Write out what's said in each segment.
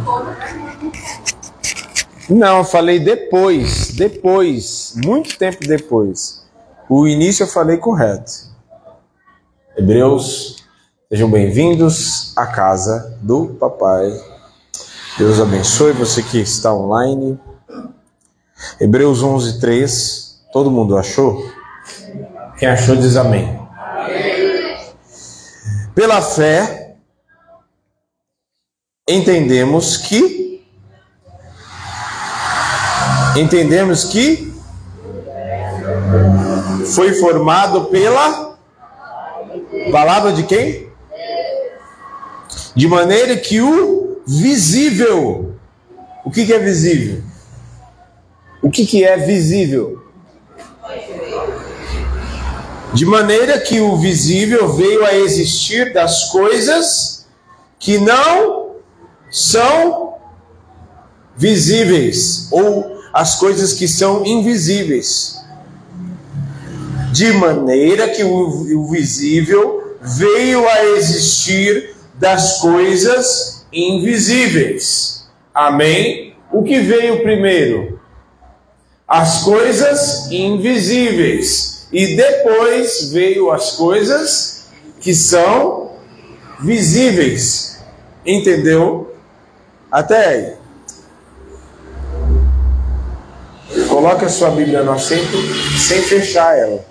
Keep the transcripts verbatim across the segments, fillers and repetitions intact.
Não, eu falei depois, depois, muito tempo depois. O início eu falei correto. Hebreus, sejam bem-vindos à casa do papai. Deus abençoe você que está online. Hebreus onze, três, todo mundo achou? Quem achou diz amém. Pela fé, entendemos que entendemos que foi formado pela palavra de quem? De maneira que o visível, o que que é visível? O que que é visível? De maneira que o visível veio a existir das coisas que não são visíveis, ou as coisas que são invisíveis. De maneira que o, o visível veio a existir das coisas invisíveis. Amém? O que veio primeiro? As coisas invisíveis. E depois veio as coisas que são visíveis. Entendeu? Até aí. Coloque a sua Bíblia no assento sem fechar ela.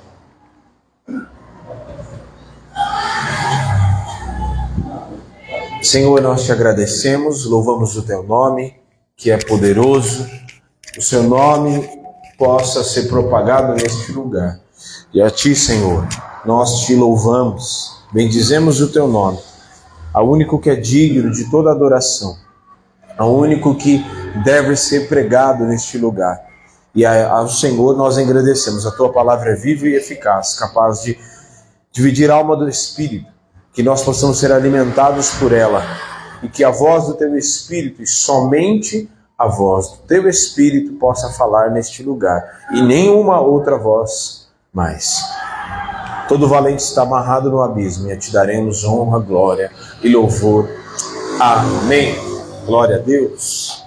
Senhor, nós te agradecemos, louvamos o teu nome, que é poderoso. O seu nome possa ser propagado neste lugar. E a ti, Senhor, nós te louvamos, bendizemos o teu nome, ao único que é digno de toda adoração, ao único que deve ser pregado neste lugar. E ao Senhor nós engrandecemos, a tua palavra é viva e eficaz, capaz de dividir a alma do Espírito, que nós possamos ser alimentados por ela, e que a voz do teu Espírito, e somente a voz do teu Espírito, possa falar neste lugar, e nenhuma outra voz mais. Todo valente está amarrado no abismo, e a ti daremos honra, glória e louvor. Amém. Glória a Deus.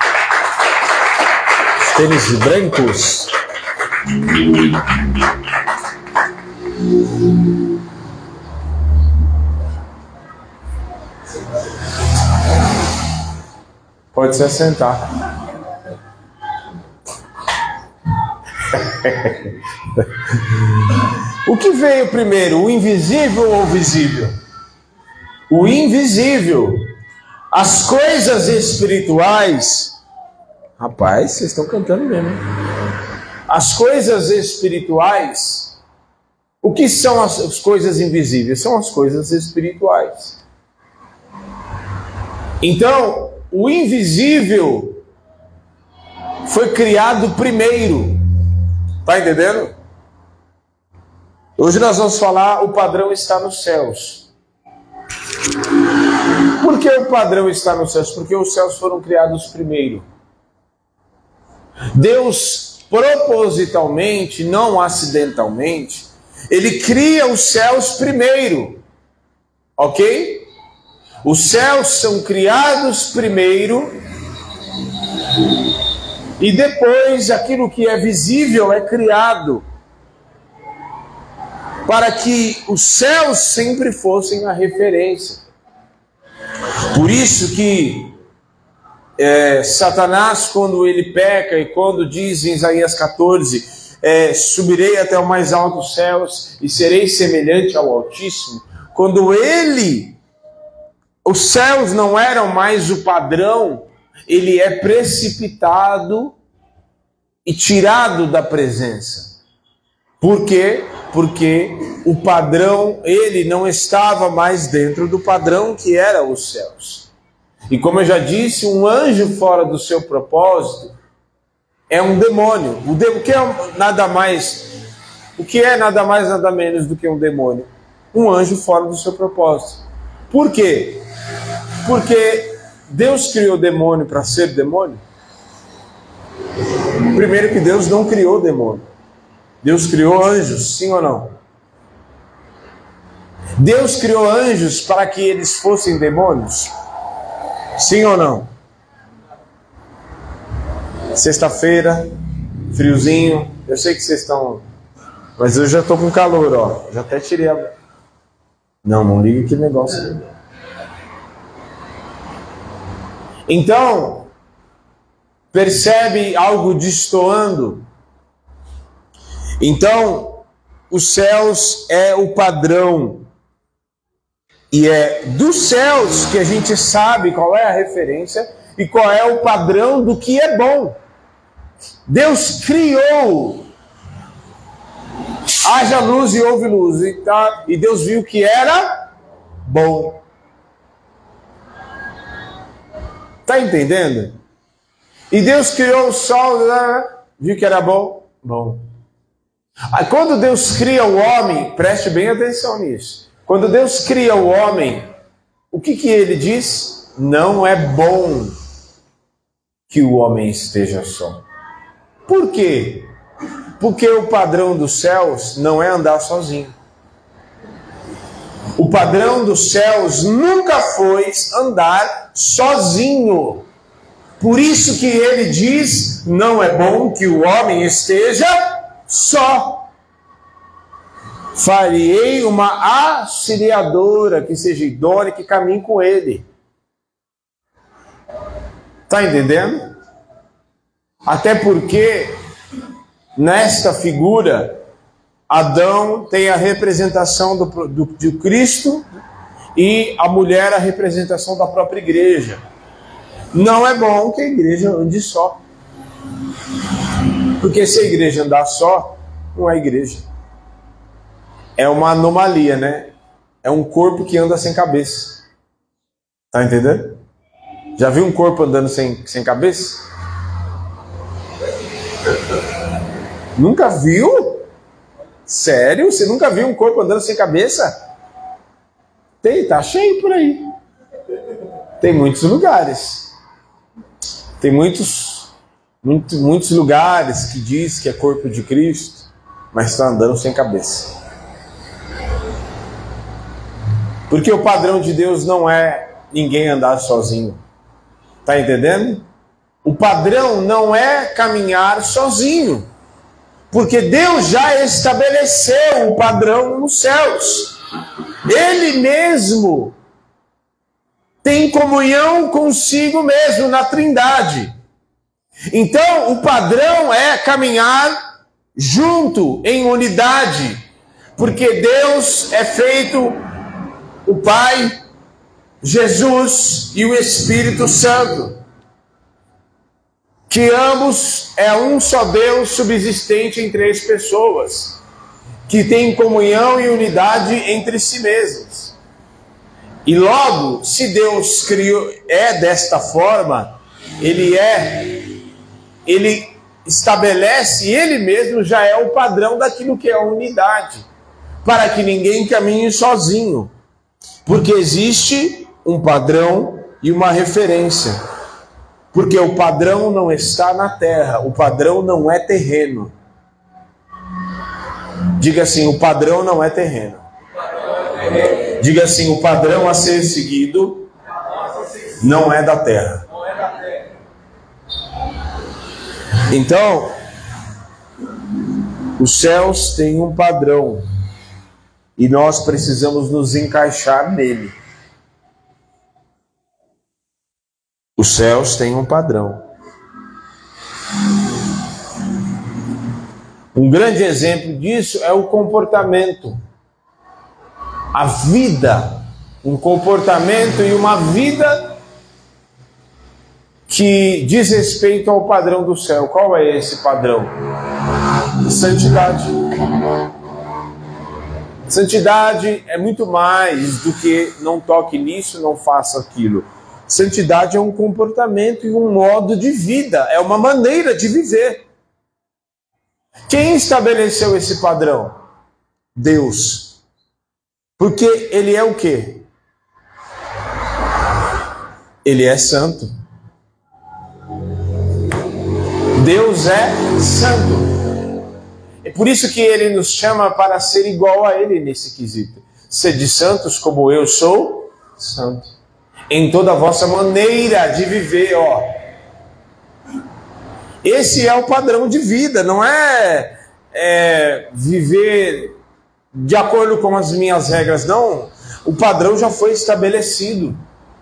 Os tênis brancos. Pode se assentar. O que veio primeiro, o invisível ou o visível? O invisível. As coisas espirituais. Rapaz, vocês estão cantando mesmo, hein? As coisas espirituais. O que são as, as coisas invisíveis? São as coisas espirituais. Então, o invisível foi criado primeiro. Está entendendo? Hoje nós vamos falar, o padrão está nos céus. Por que o padrão está nos céus? Porque os céus foram criados primeiro. Deus, propositalmente, não acidentalmente, Ele cria os céus primeiro. Ok? Os céus são criados primeiro, e depois aquilo que é visível é criado, para que os céus sempre fossem a referência. Por isso que é, Satanás, quando ele peca, e quando diz em Isaías quatorze, é, subirei até o mais alto dos céus e serei semelhante ao Altíssimo, quando ele, os céus não eram mais o padrão, ele é precipitado e tirado da presença. Por quê? Porque o padrão, ele não estava mais dentro do padrão que era os céus. E como eu já disse, um anjo fora do seu propósito é um demônio. O, de, o que é nada mais, o que é nada mais nada menos do que um demônio? Um anjo fora do seu propósito. Por quê? Porque Deus criou o demônio para ser demônio? Primeiro que Deus não criou demônio. Deus criou anjos, sim ou não? Deus criou anjos para que eles fossem demônios? Sim ou não? Sexta-feira, friozinho. Eu sei que vocês estão... Mas eu já estou com calor, ó. Já até tirei a... Não, não liga aquele negócio. Então, percebe algo destoando? Então, os céus é o padrão. E é dos céus que a gente sabe qual é a referência e qual é o padrão do que é bom. Deus criou. Haja luz e houve luz. E, tá, e Deus viu que era bom. Está entendendo? E Deus criou o sol, viu que era bom? Bom. Aí, quando Deus cria o homem, preste bem atenção nisso. Quando Deus cria o homem, o que, que ele diz? Não é bom que o homem esteja só. Por quê? Porque o padrão dos céus não é andar sozinho. O padrão dos céus nunca foi andar sozinho. Por isso que ele diz, não é bom que o homem esteja só. Farei uma auxiliadora que seja idônea, que caminhe com ele. Está entendendo? Até porque, nesta figura, Adão tem a representação do, do, de Cristo e a mulher a representação da própria igreja. Não é bom que a igreja ande só. Porque se a igreja andar só, não é igreja. É uma anomalia, né? É um corpo que anda sem cabeça. Tá entendendo? Já viu um corpo andando sem, sem cabeça? Nunca viu? Sério? Você nunca viu um corpo andando sem cabeça? Tem, tá cheio por aí. Tem muitos lugares. Tem muitos, muito, muitos lugares que diz que é corpo de Cristo, mas está andando sem cabeça. Porque o padrão de Deus não é ninguém andar sozinho. Tá entendendo? O padrão não é caminhar sozinho. Porque Deus já estabeleceu o padrão nos céus. Ele mesmo tem comunhão consigo mesmo na Trindade. Então, o padrão é caminhar junto, em unidade. Porque Deus é feito o Pai, Jesus e o Espírito Santo. Que ambos é um só Deus subsistente em três pessoas, que tem comunhão e unidade entre si mesmos. E logo, se Deus criou, é desta forma, Ele é, Ele estabelece, Ele mesmo já é o padrão daquilo que é a unidade, para que ninguém caminhe sozinho, porque existe um padrão e uma referência. Porque o padrão não está na terra, o padrão não é terreno. Diga assim, o padrão não é terreno. Diga assim, o padrão a ser seguido não é da terra. Então, os céus têm um padrão e nós precisamos nos encaixar nele. Os céus têm um padrão. Um grande exemplo disso é o comportamento. A vida, um comportamento e uma vida que diz respeito ao padrão do céu. Qual é esse padrão? Santidade. Santidade é muito mais do que não toque nisso, não faça aquilo. Santidade é um comportamento e um modo de vida, é uma maneira de viver. Quem estabeleceu esse padrão? Deus. Porque Ele é o quê? Ele é santo. Deus é santo. É por isso que Ele nos chama para ser igual a Ele nesse quesito. Sede santos como eu sou santo. Em toda a vossa maneira de viver, ó. Esse é o padrão de vida, não é, é viver de acordo com as minhas regras, não. O padrão já foi estabelecido.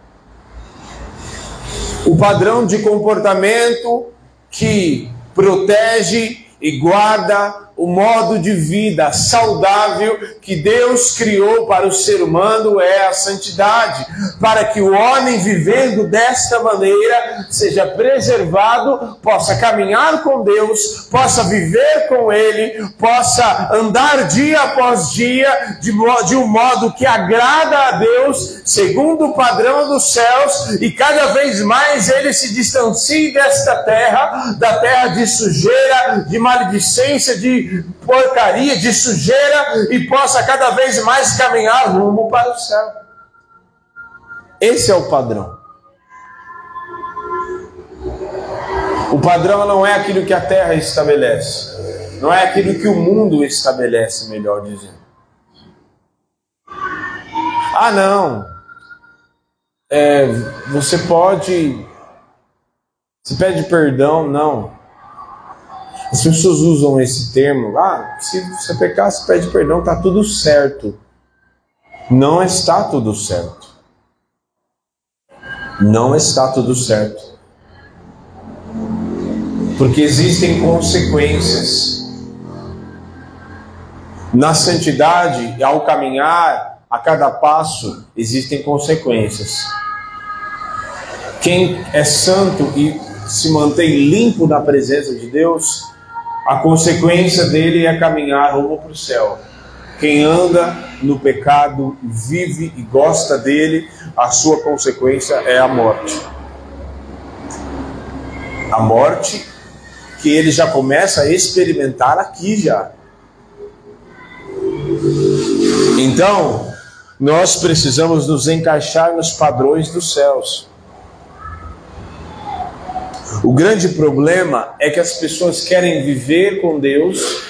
O padrão de comportamento que protege e guarda o modo de vida saudável que Deus criou para o ser humano é a santidade, para que o homem, vivendo desta maneira, seja preservado, possa caminhar com Deus, possa viver com Ele, possa andar dia após dia de, de um modo que agrada a Deus, segundo o padrão dos céus, e cada vez mais ele se distancie desta terra, da terra de sujeira, de maledicência, de porcaria, de sujeira, e possa cada vez mais caminhar rumo para o céu. Esse é o padrão. O padrão não é aquilo que a terra estabelece, não é aquilo que o mundo estabelece, melhor dizendo. Ah, não, é, você pode, você pede perdão, não. As pessoas usam esse termo, ah, se você pecar, se pede perdão, está tudo certo. Não está tudo certo. Não está tudo certo. Porque existem consequências. Na santidade, ao caminhar, a cada passo, existem consequências. Quem é santo e se mantém limpo na presença de Deus, a consequência dele é caminhar rumo para o céu. Quem anda no pecado, vive e gosta dele, a sua consequência é a morte. A morte que ele já começa a experimentar aqui já. Então, nós precisamos nos encaixar nos padrões dos céus. O grande problema é que as pessoas querem viver com Deus,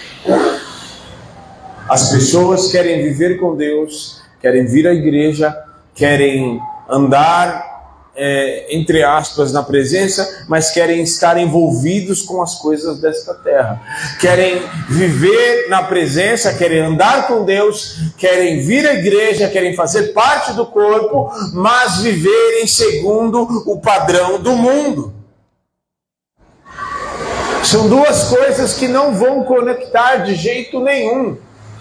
as pessoas querem viver com Deus, querem vir à igreja, querem andar, é, entre aspas, na presença, mas querem estar envolvidos com as coisas desta terra. Querem viver na presença, querem andar com Deus, querem vir à igreja, querem fazer parte do corpo, mas viverem segundo o padrão do mundo. São duas coisas que não vão conectar de jeito nenhum.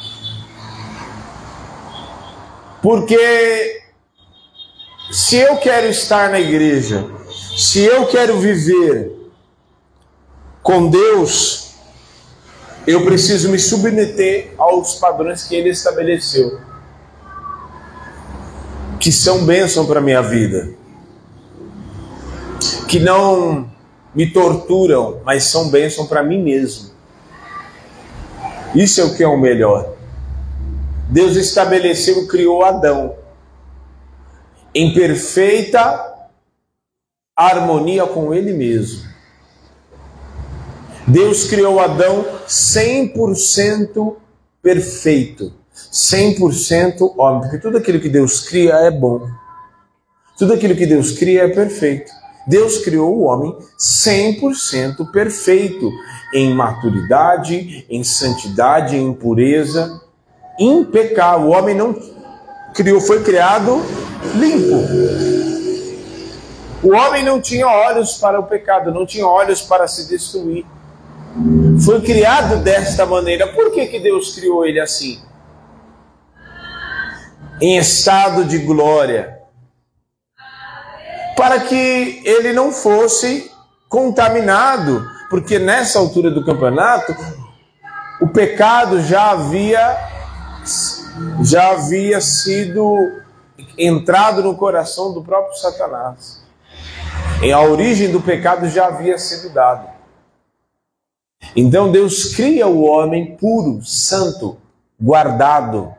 Porque se eu quero estar na igreja, se eu quero viver com Deus, eu preciso me submeter aos padrões que Ele estabeleceu, que são bênção para a minha vida, que não me torturam, mas são bênção para mim mesmo. Isso é o que é o melhor. Deus estabeleceu, criou Adão em perfeita harmonia com Ele mesmo. Deus criou Adão cem por cento perfeito, cem por cento homem, porque tudo aquilo que Deus cria é bom. Tudo aquilo que Deus cria é perfeito. Deus criou o homem cem por cento perfeito, em maturidade, em santidade, em pureza, impecável. O homem não criou, foi criado limpo. O homem não tinha olhos para o pecado, não tinha olhos para se destruir. Foi criado desta maneira. Por que que Deus criou ele assim? Em estado de glória. Para que ele não fosse contaminado, porque nessa altura do campeonato, o pecado já havia, já havia sido entrado no coração do próprio Satanás. E a origem do pecado já havia sido dada. Então Deus cria o homem puro, santo, guardado,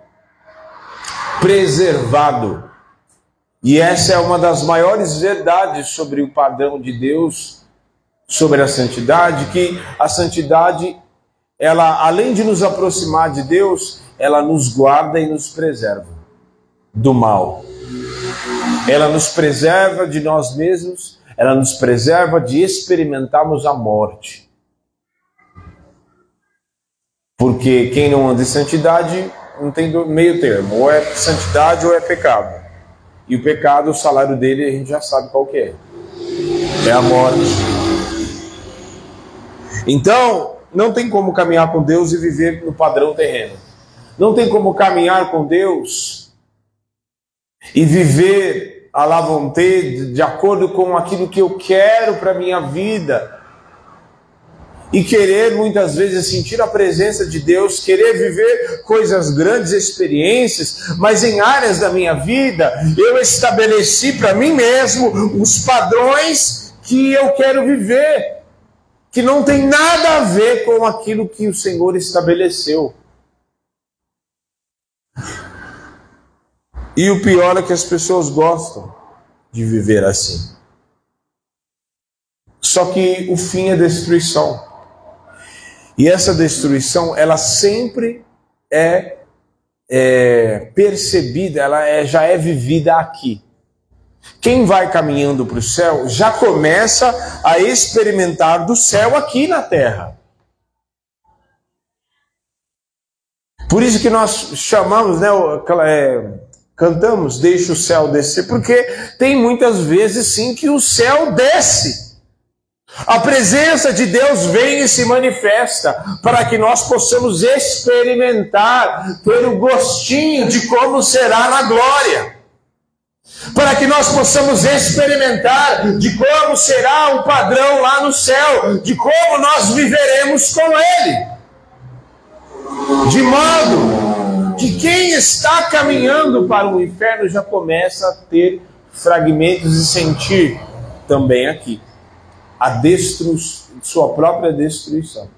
preservado. E essa é uma das maiores verdades sobre o padrão de Deus, sobre a santidade, que a santidade, ela, além de nos aproximar de Deus, ela nos guarda e nos preserva do mal. Ela nos preserva de nós mesmos, ela nos preserva de experimentarmos a morte. Porque quem não anda em santidade não tem meio termo, ou é santidade ou é pecado. E o pecado, o salário dele, a gente já sabe qual que é. É a morte. Então, não tem como caminhar com Deus e viver no padrão terreno. Não tem como caminhar com Deus e viver à la vontade, de acordo com aquilo que eu quero para a minha vida. E querer muitas vezes sentir a presença de Deus, querer viver coisas grandes, experiências, mas em áreas da minha vida eu estabeleci para mim mesmo os padrões que eu quero viver, que não tem nada a ver com aquilo que o Senhor estabeleceu. E o pior é que as pessoas gostam de viver assim. Só que o fim é destruição. E essa destruição, ela sempre é, é percebida, ela é, já é vivida aqui. Quem vai caminhando para o céu já começa a experimentar do céu aqui na terra. Por isso que nós chamamos, né, é, cantamos, deixa o céu descer, porque tem muitas vezes sim que o céu desce. A presença de Deus vem e se manifesta para que nós possamos experimentar, ter o gostinho de como será na glória. Para que nós possamos experimentar de como será o padrão lá no céu, de como nós viveremos com Ele. De modo que quem está caminhando para o inferno já começa a ter fragmentos e sentir também aqui a destru... sua própria destruição.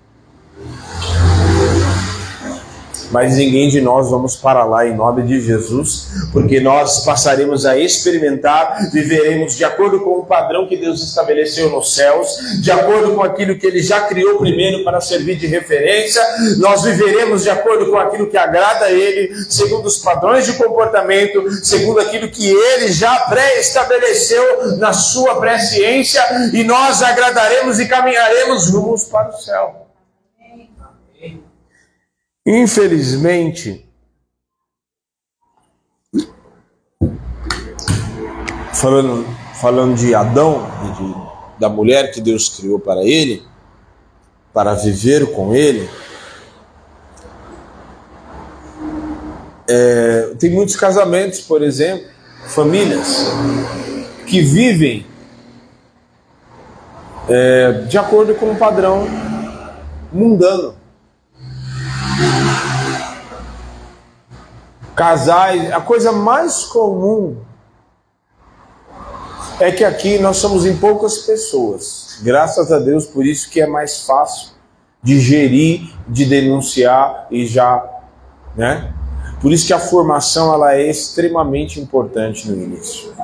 Mas ninguém de nós vamos para lá em nome de Jesus, porque nós passaremos a experimentar, viveremos de acordo com o padrão que Deus estabeleceu nos céus, de acordo com aquilo que Ele já criou primeiro para servir de referência. Nós viveremos de acordo com aquilo que agrada a Ele, segundo os padrões de comportamento, segundo aquilo que Ele já pré-estabeleceu na sua presciência, e nós agradaremos e caminharemos rumos para o céu. Infelizmente, falando, falando de Adão, de, da mulher que Deus criou para ele, para viver com ele, é, tem muitos casamentos, por exemplo, famílias, que vivem é, de acordo com um padrão mundano. Casais, a coisa mais comum é que aqui nós somos em poucas pessoas, graças a Deus, por isso que é mais fácil de gerir, de denunciar e já, né? Por isso que a formação ela é extremamente importante no início.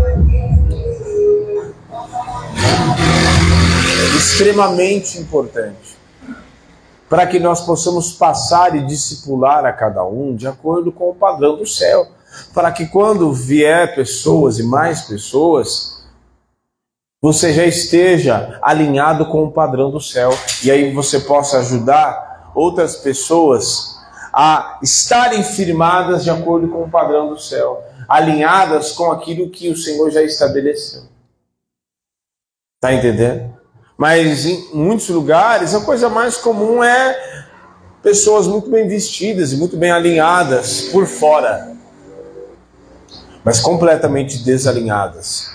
Extremamente importante. Para que nós possamos passar e discipular a cada um de acordo com o padrão do céu. Para que quando vier pessoas e mais pessoas, você já esteja alinhado com o padrão do céu. E aí você possa ajudar outras pessoas a estarem firmadas de acordo com o padrão do céu. Alinhadas com aquilo que o Senhor já estabeleceu. Está entendendo? Mas em muitos lugares a coisa mais comum é pessoas muito bem vestidas e muito bem alinhadas por fora, mas completamente desalinhadas.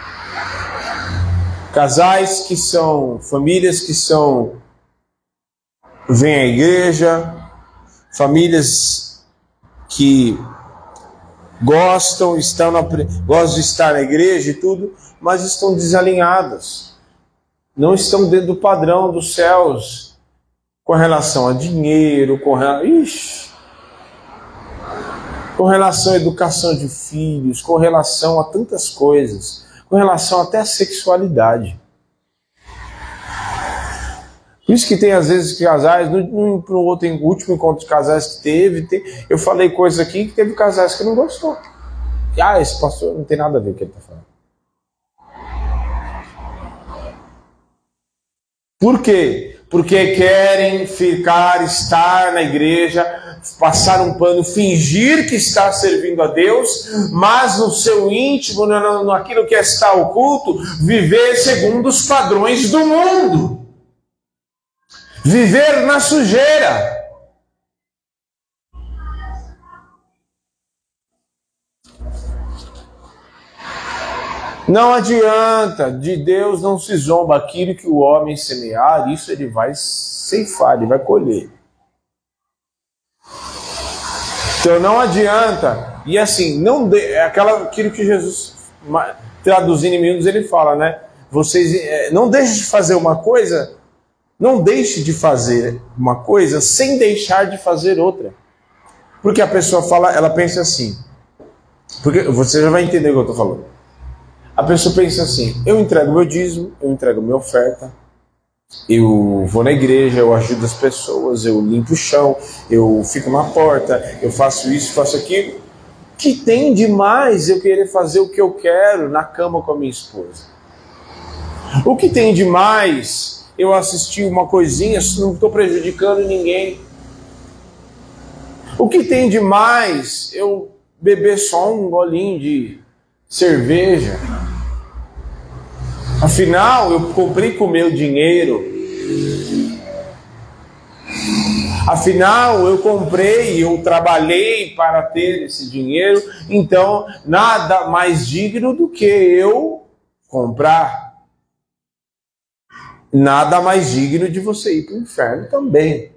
Casais que são, famílias que são, vêm à igreja, famílias que gostam, estão na, gostam de estar na igreja e tudo, mas estão desalinhadas. Não estão dentro do padrão dos céus, com relação a dinheiro, com, ixi, com relação à educação de filhos, com relação a tantas coisas, com relação até à sexualidade. Por isso que tem às vezes casais, no, no, no outro no último encontro de casais que teve, tem, eu falei coisas aqui que teve casais que não gostou. Ah, esse pastor não tem nada a ver com o que ele está falando. Por quê? Porque querem ficar, estar na igreja, passar um pano, fingir que está servindo a Deus, mas no seu íntimo, no, naquilo que está oculto, viver segundo os padrões do mundo. Viver na sujeira. Não adianta, de Deus não se zomba. Aquilo que o homem semear, isso ele vai ceifar, ele vai colher. Então não adianta. E assim, não de, é aquela, aquilo que Jesus, traduzindo em miúdos, ele fala, né? Vocês não deixem de fazer uma coisa, não deixe de fazer uma coisa sem deixar de fazer outra. Porque a pessoa fala, ela pensa assim, porque você já vai entender o que eu estou falando. A pessoa pensa assim, eu entrego meu dízimo, eu entrego minha oferta, eu vou na igreja, eu ajudo as pessoas, eu limpo o chão, eu fico na porta, eu faço isso, faço aquilo. O que tem de mais eu querer fazer o que eu quero na cama com a minha esposa? O que tem de mais eu assistir uma coisinha, não estou prejudicando ninguém? O que tem de mais eu beber só um golinho de cerveja? Afinal, eu comprei com o meu dinheiro. Afinal, eu comprei, eu trabalhei para ter esse dinheiro. Então, nada mais digno do que eu comprar. Nada mais digno de você ir para o inferno também.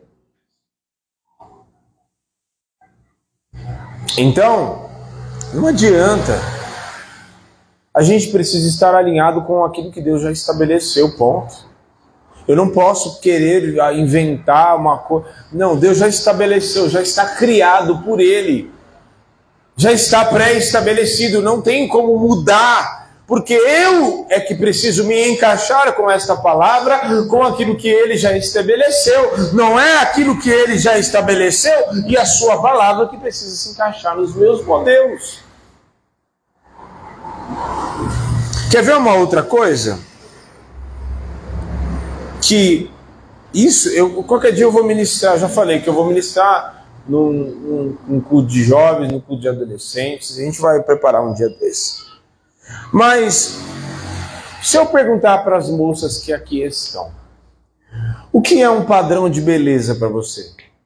Então, não adianta. A gente precisa estar alinhado com aquilo que Deus já estabeleceu, ponto. Eu não posso querer inventar uma coisa. Não, Deus já estabeleceu, já está criado por Ele. Já está pré-estabelecido, não tem como mudar. Porque eu é que preciso me encaixar com esta palavra, com aquilo que Ele já estabeleceu. Não é aquilo que Ele já estabeleceu e a sua palavra que precisa se encaixar nos meus modelos. Quer ver uma outra coisa? Que isso, eu, qualquer dia eu vou ministrar, já falei que eu vou ministrar num, num, num culto de jovens, num culto de adolescentes, a gente vai preparar um dia desse. Mas, se eu perguntar para as moças que aqui estão, o que é um padrão de beleza para você?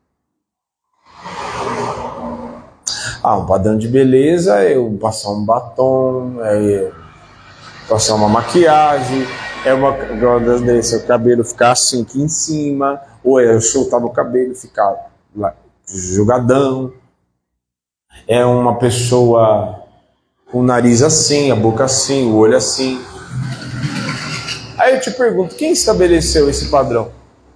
Ah, um padrão de beleza é eu passar um batom, é passar uma maquiagem, é uma é seu cabelo ficar assim aqui em cima, ou é eu soltar no cabelo e ficar lá, jogadão. É uma pessoa com o nariz assim, a boca assim, o olho assim. Aí eu te pergunto, quem estabeleceu esse padrão?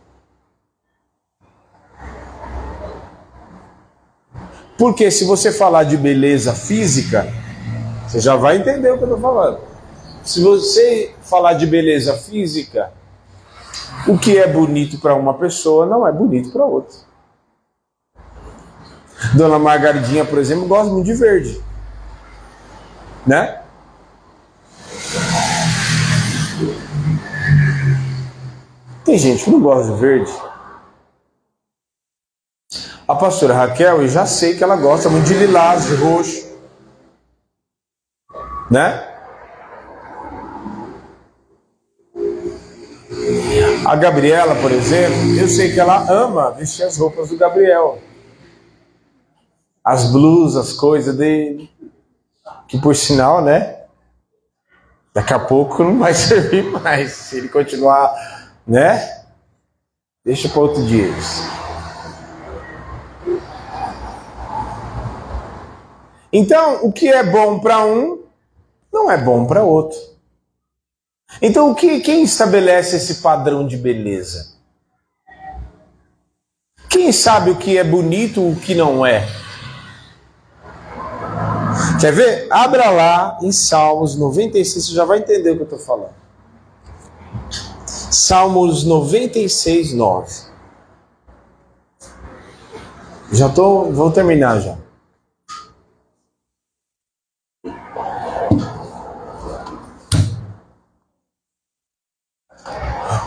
Porque se você falar de beleza física, você já vai entender o que eu estou falando. Se você falar de beleza física, o que é bonito para uma pessoa não é bonito para outra. Dona Margaridinha, por exemplo, gosta muito de verde. Né? Tem gente que não gosta de verde. A pastora Raquel, eu já sei que ela gosta muito de lilás, de roxo. Né? A Gabriela, por exemplo, eu sei que ela ama vestir as roupas do Gabriel. As blusas, as coisas dele. Que por sinal, né? Daqui a pouco não vai servir mais. Se ele continuar, né? Deixa para outro dia isso. Então, o que é bom para um, não é bom para outro. Então, o que, quem estabelece esse padrão de beleza? Quem sabe o que é bonito e o que não é? Quer ver? Abra lá em Salmos noventa e seis, você já vai entender o que eu estou falando. Salmos noventa e seis, nove. Já tô, vou terminar já.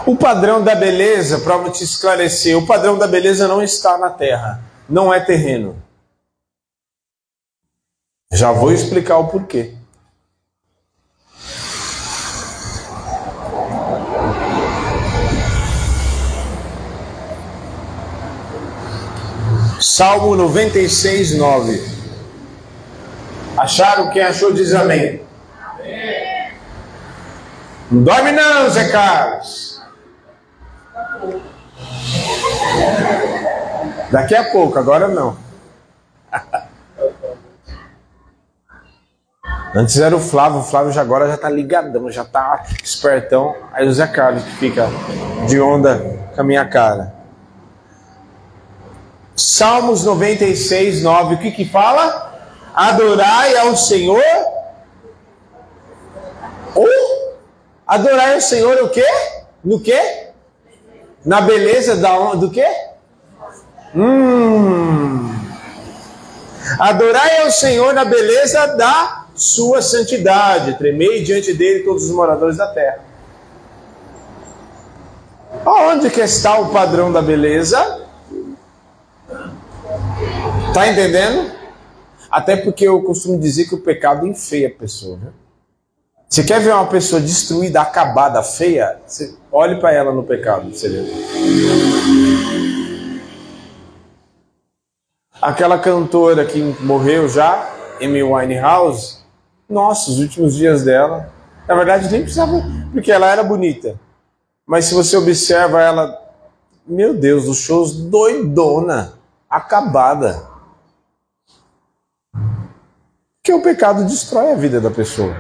O padrão da beleza, para te esclarecer, o padrão da beleza não está na terra, não é terreno. Já vou explicar o porquê. Salmo noventa e seis, nove. Acharam? Quem achou diz amém. Amém. Não dorme não, Zé Carlos. Daqui a pouco, agora não. Antes era o Flávio, o Flávio já agora já tá ligadão, já tá espertão. Aí o Zé Carlos que fica de onda com a minha cara. Salmos noventa e seis, nove, o que que fala? Adorai ao Senhor. Ou adorai ao Senhor o quê? No quê? Na beleza da, do quê? Hum. Adorai ao Senhor na beleza da sua santidade. Tremei diante dele todos os moradores da terra. Onde que está o padrão da beleza? Tá entendendo? Até porque eu costumo dizer que o pecado enfeia a pessoa, né? Você quer ver uma pessoa destruída, acabada, feia? Você olhe para ela no pecado, você vê. Aquela cantora que morreu já, Amy Winehouse, nossa, os últimos dias dela, na verdade nem precisava, porque ela era bonita. Mas se você observa ela, meu Deus, os shows doidona, acabada. Porque o pecado destrói a vida da pessoa.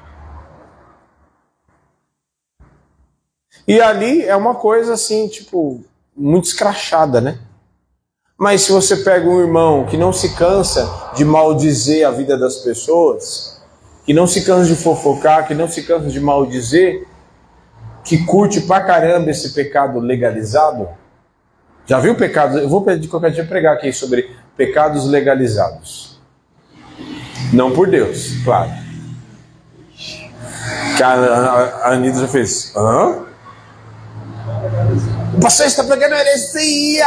E ali é uma coisa assim, tipo, muito escrachada, né? Mas se você pega um irmão que não se cansa de maldizer a vida das pessoas, que não se cansa de fofocar, que não se cansa de maldizer, que curte pra caramba esse pecado legalizado, já viu pecado? Eu vou pedir qualquer dia pregar aqui sobre pecados legalizados. Não por Deus, claro. Que a, a, a Anitta já fez. Hã? O pastor está pregando heresia.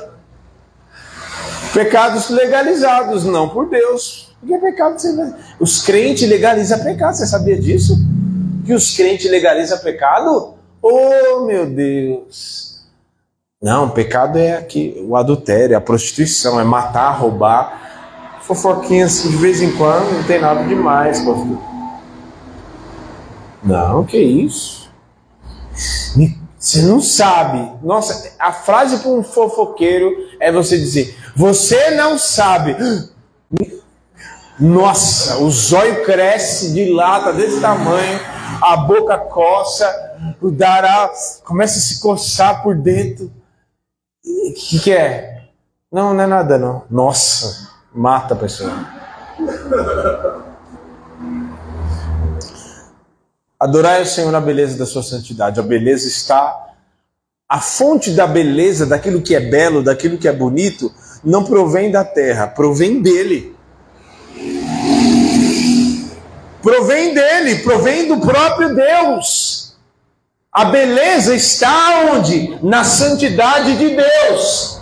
Pecados legalizados, não por Deus. Porque é pecado. Os crentes legalizam pecado. Você sabia disso? Que os crentes legalizam pecado? Oh, meu Deus. Não, pecado é aqui, o adultério, a prostituição, é matar, roubar. Fofoquinha assim de vez em quando, não tem nada demais, pastor. Não, que isso? Você não sabe. Nossa, a frase para um fofoqueiro é você dizer: você não sabe. Nossa, o zóio cresce, dilata desse tamanho, a boca coça, o dará começa a se coçar por dentro. O que, que é? Não, não é nada não. Nossa, mata a pessoa. Adorai o Senhor na beleza da sua santidade. A beleza está... A fonte da beleza, daquilo que é belo, daquilo que é bonito, não provém da terra, provém dele. Provém dele, provém do próprio Deus. A beleza está onde? Na santidade de Deus.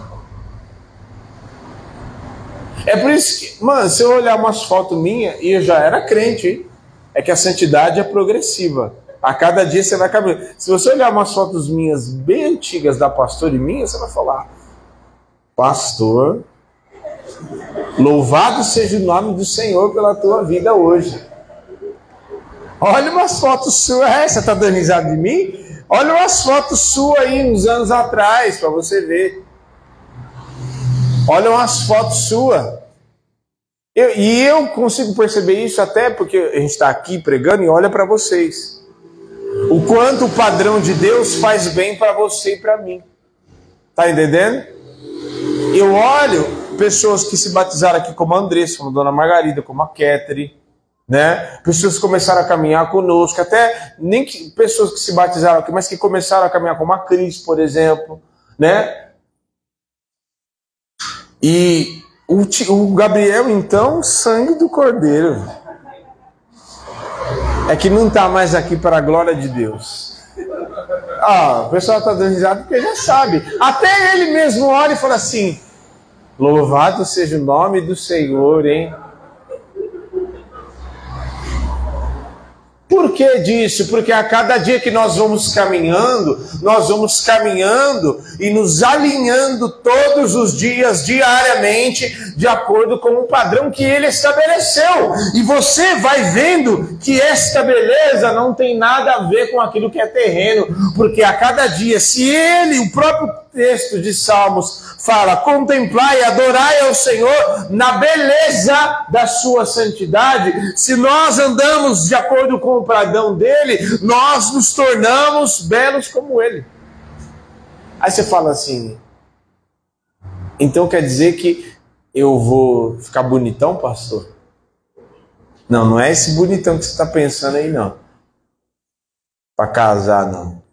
É por isso que, mano, se eu olhar umas fotos minhas, e eu já era crente, hein? É que a santidade é progressiva. A cada dia você vai caminhando. Se você olhar umas fotos minhas bem antigas da pastora e minha, você vai falar: pastor, louvado seja o nome do Senhor pela tua vida hoje. Olha umas fotos suas. É, você está dando risada de mim? Olha umas fotos suas aí, uns anos atrás, para você ver. Olha umas fotos suas. Eu, e eu consigo perceber isso até porque a gente está aqui pregando e olha para vocês. O quanto o padrão de Deus faz bem para você e para mim. Tá entendendo? Eu olho pessoas que se batizaram aqui como a Andressa, como a Dona Margarida, como a Catherine, né? Pessoas que começaram a caminhar conosco, até nem que, pessoas que se batizaram aqui, mas que começaram a caminhar como a Cris, por exemplo, né? E o, o Gabriel, então, sangue do Cordeiro. É que não está mais aqui para a glória de Deus. Ah, o pessoal está dando risada porque já sabe. Até ele mesmo olha e fala assim: louvado seja o nome do Senhor, hein? Por que disso? Porque a cada dia que nós vamos caminhando, nós vamos caminhando e nos alinhando todos os dias, diariamente, de acordo com o padrão que Ele estabeleceu. E você vai vendo que esta beleza não tem nada a ver com aquilo que é terreno, porque a cada dia, se Ele, o próprio texto de Salmos, fala: contemplai e adorai ao Senhor na beleza da sua santidade. Se nós andamos de acordo com o padrão dele, nós nos tornamos belos como ele. Aí você fala assim: então quer dizer que eu vou ficar bonitão, pastor? Não, não é esse bonitão que você está pensando aí, não. Para casar, não.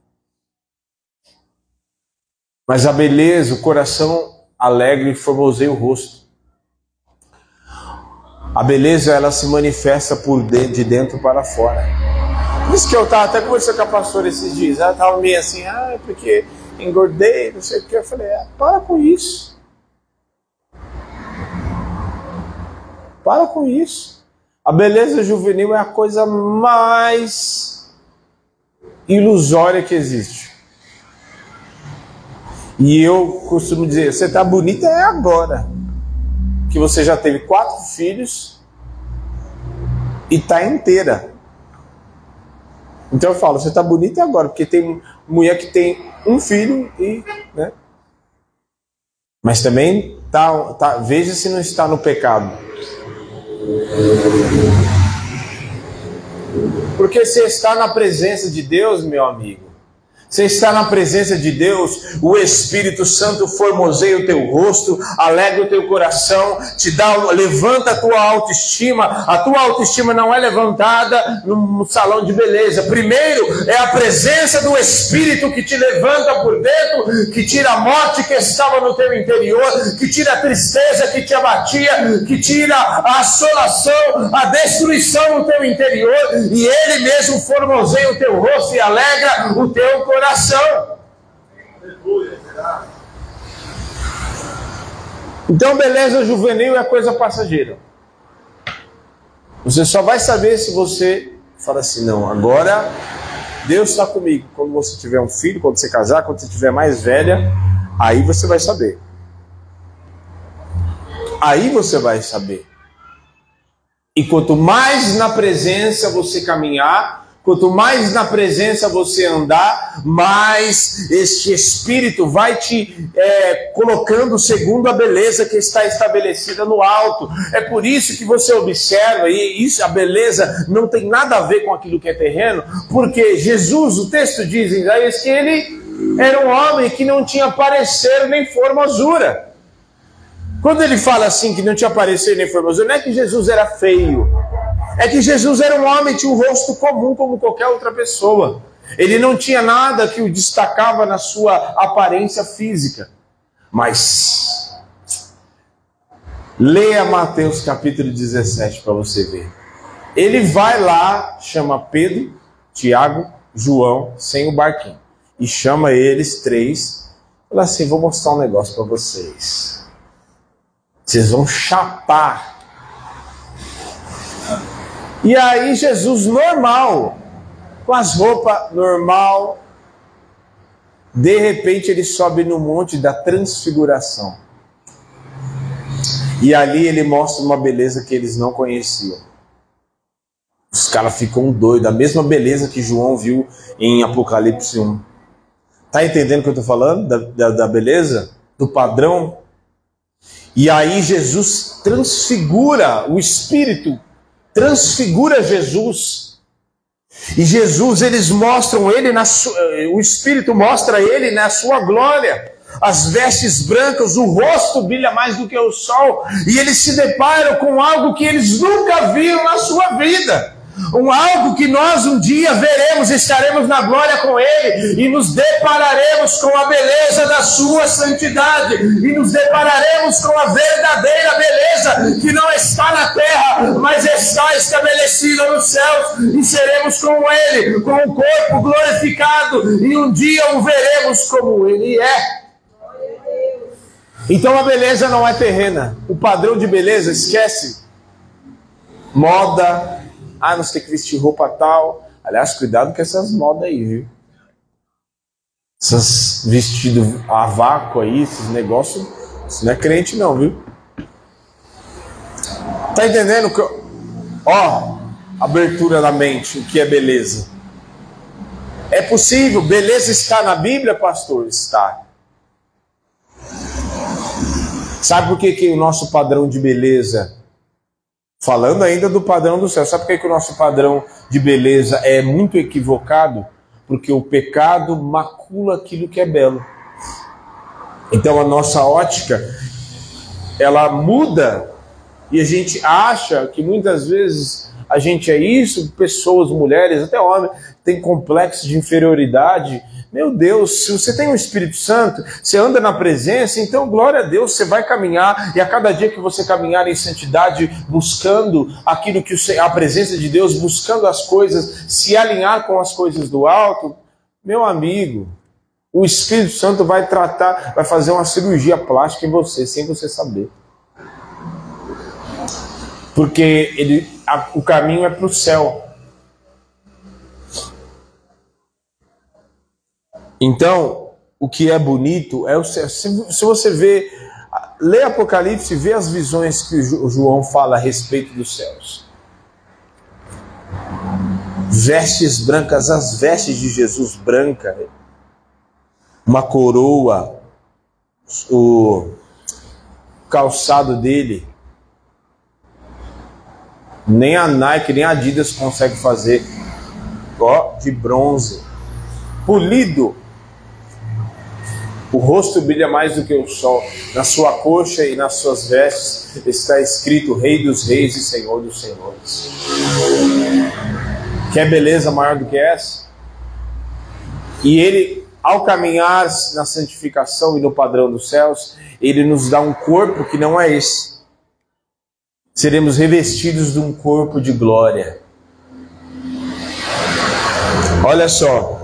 Mas a beleza, o coração alegre formoseia o rosto. A beleza, ela se manifesta por dentro, de dentro para fora. Por isso que eu estava até conversando com a pastora esses dias. Ela estava meio assim: ah, porque engordei, não sei o que. Eu falei: ah, para com isso. Para com isso. A beleza juvenil é a coisa mais ilusória que existe. E eu costumo dizer: você está bonita é agora. Que você já teve quatro filhos e está inteira. Então eu falo: você está bonita agora, porque tem mulher que tem um filho e... né? Mas também tá, tá, veja se não está no pecado. Porque você está na presença de Deus, meu amigo. Você está na presença de Deus, o Espírito Santo formoseia o teu rosto, alegra o teu coração, te dá, levanta a tua autoestima. A tua autoestima não é levantada num salão de beleza. Primeiro é a presença do Espírito que te levanta por dentro, que tira a morte que estava no teu interior, que tira a tristeza que te abatia, que tira a assolação, a destruição no teu interior, e Ele mesmo formoseia o teu rosto e alegra o teu coração. Coração. Então, beleza juvenil é coisa passageira. Você só vai saber se você fala assim: não, agora Deus está comigo. Quando você tiver um filho, quando você casar, quando você tiver mais velha, aí você vai saber. Aí você vai saber. E quanto mais na presença você caminhar, quanto mais na presença você andar, mais este Espírito vai te é, colocando segundo a beleza que está estabelecida no alto. É por isso que você observa, e isso, a beleza não tem nada a ver com aquilo que é terreno, porque Jesus, o texto diz em Isaías que ele era um homem que não tinha parecer nem formosura. Quando ele fala assim que não tinha parecer nem formosura, não é que Jesus era feio. É que Jesus era um homem, tinha um rosto comum como qualquer outra pessoa. Ele não tinha nada que o destacava na sua aparência física. Mas leia Mateus capítulo dezessete para você ver. Ele vai lá, chama Pedro, Tiago, João, sem o barquinho. E chama eles três. Fala assim: vou mostrar um negócio para vocês. Vocês vão chapar. E aí Jesus normal, com as roupas normal, de repente ele sobe no monte da transfiguração. E ali ele mostra uma beleza que eles não conheciam. Os caras ficam doidos, a mesma beleza que João viu em Apocalipse um. Tá entendendo o que eu estou falando? Da, da, da beleza? Do padrão? E aí Jesus transfigura o Espírito, transfigura Jesus. E Jesus, eles mostram ele, na su... o Espírito mostra ele na sua glória. As vestes brancas, o rosto brilha mais do que o sol. E eles se deparam com algo que eles nunca viram na sua vida. Um algo que nós um dia veremos, estaremos na glória com Ele, e nos depararemos com a beleza da sua santidade, e nos depararemos com a verdadeira beleza, que não está na terra, mas está estabelecida nos céus, e seremos com Ele, com o corpo glorificado, e um dia o veremos como Ele é. Então a beleza não é terrena. O padrão de beleza, esquece. Moda, ah, nós temos que vestir roupa tal. Aliás, cuidado com essas modas aí, viu? Esses vestidos a vácuo aí, esses negócios, isso não é crente não, viu? Tá entendendo? Que, ó, abertura da mente, o que é beleza. É possível, beleza está na Bíblia, pastor? Está. Sabe por que, que o nosso padrão de beleza, falando ainda do padrão do céu, sabe por que, que o nosso padrão de beleza é muito equivocado? Porque o pecado macula aquilo que é belo. Então a nossa ótica, ela muda, e a gente acha que muitas vezes a gente é isso, pessoas, mulheres, até homens, tem complexo de inferioridade. Meu Deus, se você tem o Espírito Santo, você anda na presença, então glória a Deus, você vai caminhar, e a cada dia que você caminhar em santidade, buscando aquilo que o, a presença de Deus, buscando as coisas, se alinhar com as coisas do alto, meu amigo, o Espírito Santo vai tratar, vai fazer uma cirurgia plástica em você, sem você saber. Porque ele, a, o caminho é para o céu. Então, o que é bonito é o céu. Se, se você vê, lê Apocalipse, vê as visões que o João fala a respeito dos céus. Vestes brancas, as vestes de Jesus branca, uma coroa, o calçado dele, nem a Nike, nem a Adidas consegue fazer, ó, de bronze, polido. O rosto brilha mais do que o sol. Na sua coxa e nas suas vestes está escrito Rei dos Reis e Senhor dos Senhores. Quer beleza maior do que essa? E ele, ao caminhar na santificação e no padrão dos céus, ele nos dá um corpo que não é esse. Seremos revestidos de um corpo de glória. Olha só.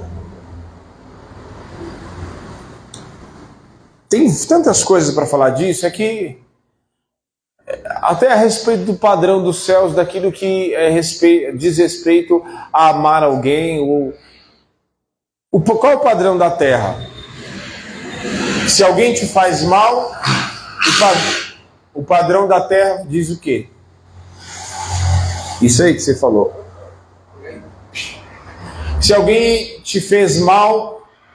Tem tantas coisas para falar disso, é que até a respeito do padrão dos céus, daquilo que é respeito, diz respeito a amar alguém, ou, o, qual é o padrão da terra? Se alguém te faz mal, o, pad, o padrão da terra diz o quê? Isso aí que você falou. Se alguém te fez mal,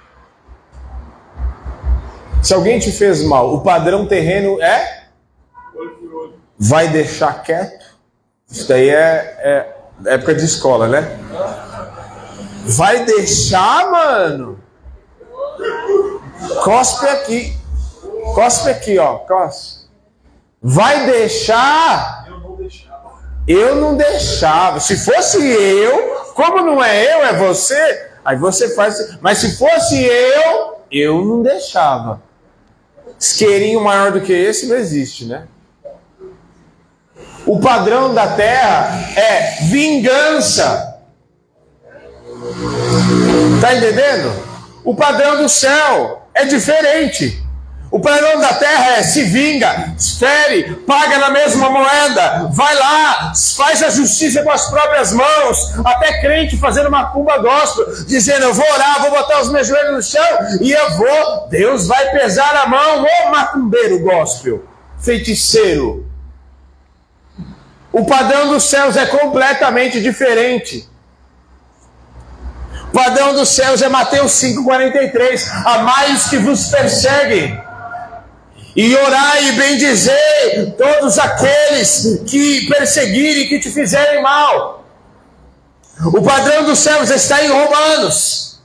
Se alguém te fez mal, o padrão terreno é? Vai deixar quieto? Isso daí é, é época de escola, né? Vai deixar, mano? Cospe aqui. Cospe aqui, ó. Cospe. Vai deixar? Eu não deixava. Se fosse eu, como não é eu, é você, aí você faz. Mas se fosse eu, eu não deixava. Isqueirinho maior do que esse não existe, né? O padrão da terra é vingança. Tá entendendo? O padrão do céu é diferente. O padrão da terra é se vinga, fere, paga na mesma moeda, vai lá, faz a justiça com as próprias mãos, até crente fazendo macumba gospel, dizendo eu vou orar, vou botar os meus joelhos no chão e eu vou, Deus vai pesar a mão, ô macumbeiro gospel, feiticeiro. O padrão dos céus é completamente diferente. O padrão dos céus é Mateus cinco, quarenta e três, amai os que vos perseguem. E orai e bendizei todos aqueles que perseguirem e que te fizerem mal. O padrão dos céus está em Romanos.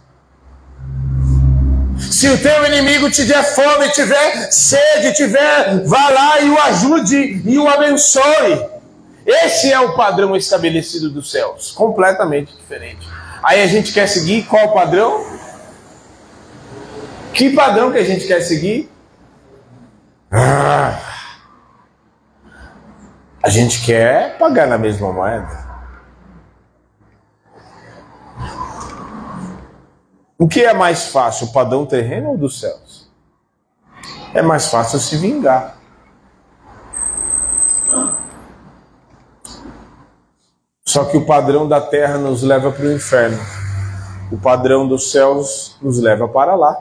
Se o teu inimigo te der fome, tiver sede, tiver, vá lá e o ajude e o abençoe. Esse é o padrão estabelecido dos céus, completamente diferente. Aí a gente quer seguir qual padrão? Que padrão que a gente quer seguir? Ah, a gente quer pagar na mesma moeda. O que é mais fácil, o padrão terreno ou dos céus? É mais fácil se vingar. Só que o padrão da terra nos leva para o inferno. O padrão dos céus nos leva para lá.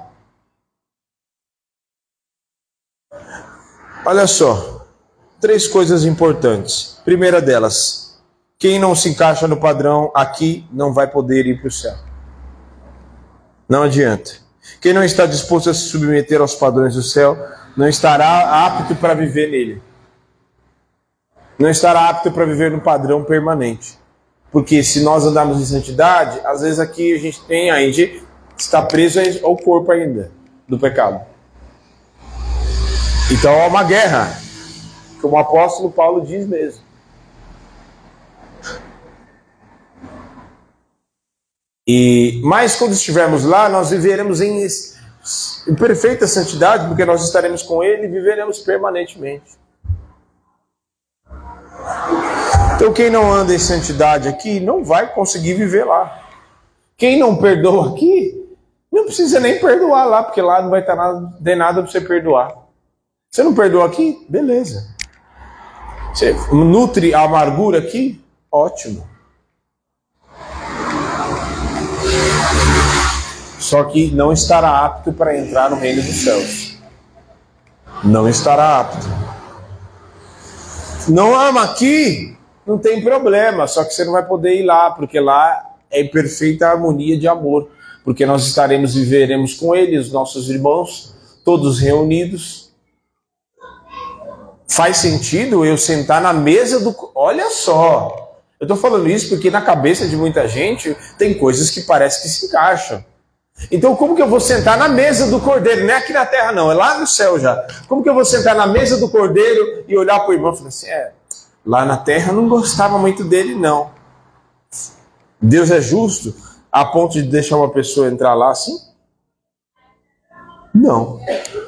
Olha só, três coisas importantes. Primeira delas, quem não se encaixa no padrão aqui não vai poder ir para o céu. Não adianta. Quem não está disposto a se submeter aos padrões do céu não estará apto para viver nele. Não estará apto para viver no padrão permanente. Porque se nós andarmos em santidade, às vezes aqui a gente tem, a gente está preso ao corpo ainda do pecado. Então é uma guerra, como o apóstolo Paulo diz mesmo. E, mas quando estivermos lá, nós viveremos em, em perfeita santidade, porque nós estaremos com Ele e viveremos permanentemente. Então quem não anda em santidade aqui, não vai conseguir viver lá. Quem não perdoa aqui, não precisa nem perdoar lá, porque lá não vai estar nada, de nada para você perdoar. Você não perdoa aqui? Beleza. Você nutre a amargura aqui? Ótimo. Só que não estará apto para entrar no reino dos céus. Não estará apto. Não ama aqui? Não tem problema, só que você não vai poder ir lá, porque lá é em perfeita harmonia de amor. Porque nós estaremos e viveremos com Ele, os nossos irmãos, todos reunidos. Faz sentido eu sentar na mesa do... Olha só, eu estou falando isso porque na cabeça de muita gente tem coisas que parece que se encaixam. Então como que eu vou sentar na mesa do Cordeiro? Não é aqui na terra não, é lá no céu já. Como que eu vou sentar na mesa do Cordeiro e olhar para o irmão e falar assim, é, lá na terra eu não gostava muito dele não. Deus é justo a ponto de deixar uma pessoa entrar lá assim? Não.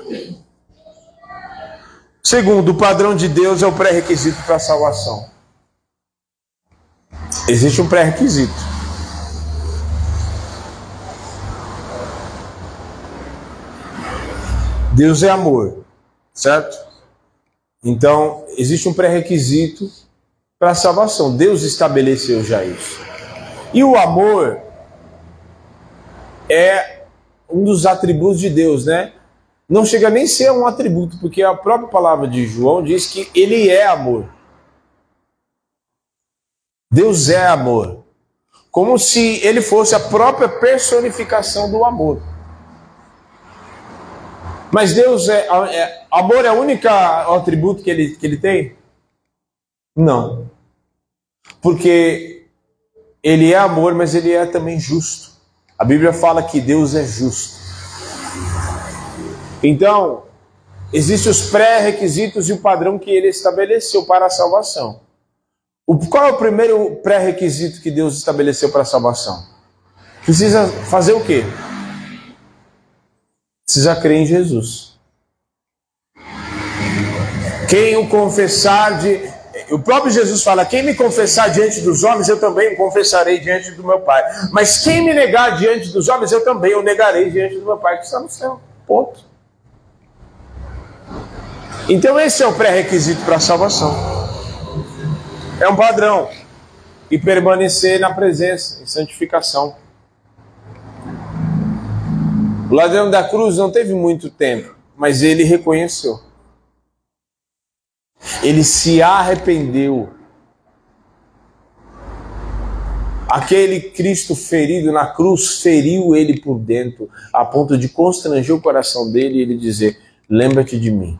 Segundo, o padrão de Deus é o pré-requisito para a salvação. Existe um pré-requisito. Deus é amor, certo? Então, existe um pré-requisito para a salvação. Deus estabeleceu já isso. E o amor é um dos atributos de Deus, né? Não chega nem a ser um atributo, porque a própria palavra de João diz que ele é amor. Deus é amor. Como se ele fosse a própria personificação do amor. Mas Deus é, é... Amor é o único atributo que ele, que ele tem? Não. Porque ele é amor, mas ele é também justo. A Bíblia fala que Deus é justo. Então, existem os pré-requisitos e o padrão que ele estabeleceu para a salvação. O, qual é o primeiro pré-requisito que Deus estabeleceu para a salvação? Precisa fazer o quê? Precisa crer em Jesus. Quem o confessar de... O próprio Jesus fala, quem me confessar diante dos homens, eu também o confessarei diante do meu Pai. Mas quem me negar diante dos homens, eu também o negarei diante do meu Pai que está no céu. Ponto. Então esse é o pré-requisito para a salvação. É um padrão. E permanecer na presença, em santificação. O ladrão da cruz não teve muito tempo, mas ele reconheceu. Ele se arrependeu. Aquele Cristo ferido na cruz feriu ele por dentro, a ponto de constranger o coração dele e ele dizer, lembra-te de mim.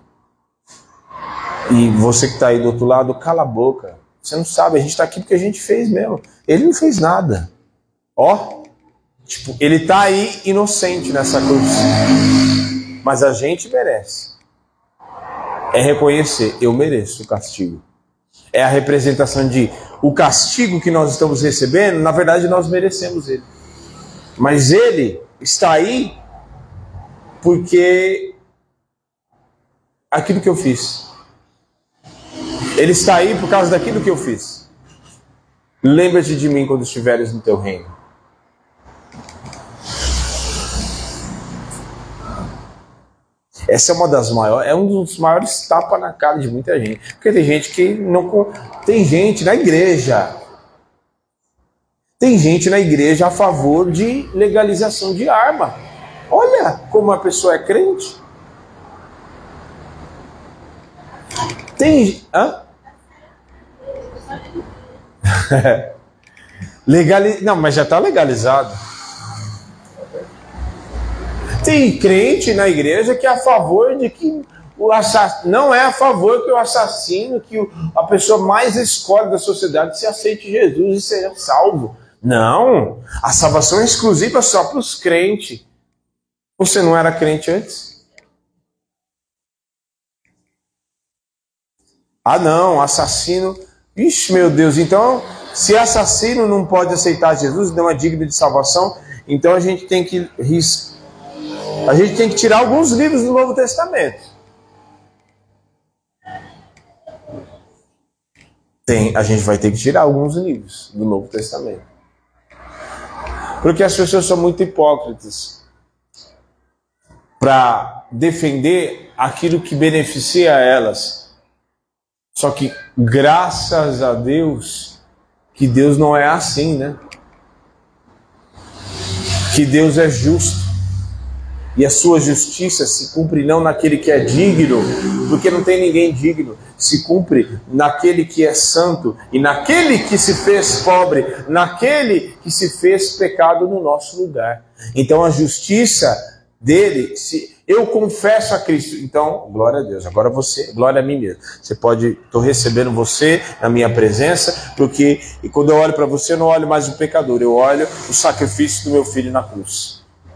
E você que está aí do outro lado, cala a boca. Você não sabe, a gente está aqui porque a gente fez mesmo. Ele não fez nada. Ó, tipo, ele está aí inocente nessa cruz. Mas a gente merece. É reconhecer, eu mereço o castigo. É a representação de o castigo que nós estamos recebendo, na verdade nós merecemos ele. Mas ele está aí porque aquilo que eu fiz. Ele está aí por causa daquilo que eu fiz. Lembra-te de mim quando estiveres no teu reino. Essa é uma das maiores, é um dos maiores tapas na cara de muita gente. Porque tem gente que não. Tem gente na igreja. Tem gente na igreja a favor de legalização de arma. Olha como a pessoa é crente. Tem. Hã? Legaliz... Não, mas já está legalizado. Tem crente na igreja que é a favor de que o assassino, não é a favor que o assassino, que a pessoa mais escolhe da sociedade se aceite Jesus e seja salvo. Não, a salvação é exclusiva só para os crentes. Você não era crente antes? Ah não, assassino, ixi meu Deus, então se assassino não pode aceitar Jesus, não é digno de salvação, então a gente tem que riscar. A gente tem que tirar alguns livros do Novo Testamento. Tem, a gente vai ter que tirar alguns livros do Novo Testamento. Porque as pessoas são muito hipócritas para defender aquilo que beneficia elas. Só que, graças a Deus, que Deus não é assim, né? Que Deus é justo. E a sua justiça se cumpre não naquele que é digno, porque não tem ninguém digno. Se cumpre naquele que é santo e naquele que se fez pobre, naquele que se fez pecado no nosso lugar. Então a justiça dele, se eu confesso a Cristo, então glória a Deus. Agora você, glória a mim mesmo. Você pode, estou recebendo você na minha presença, porque e quando eu olho para você, eu não olho mais o pecador, eu olho o sacrifício do meu filho na cruz.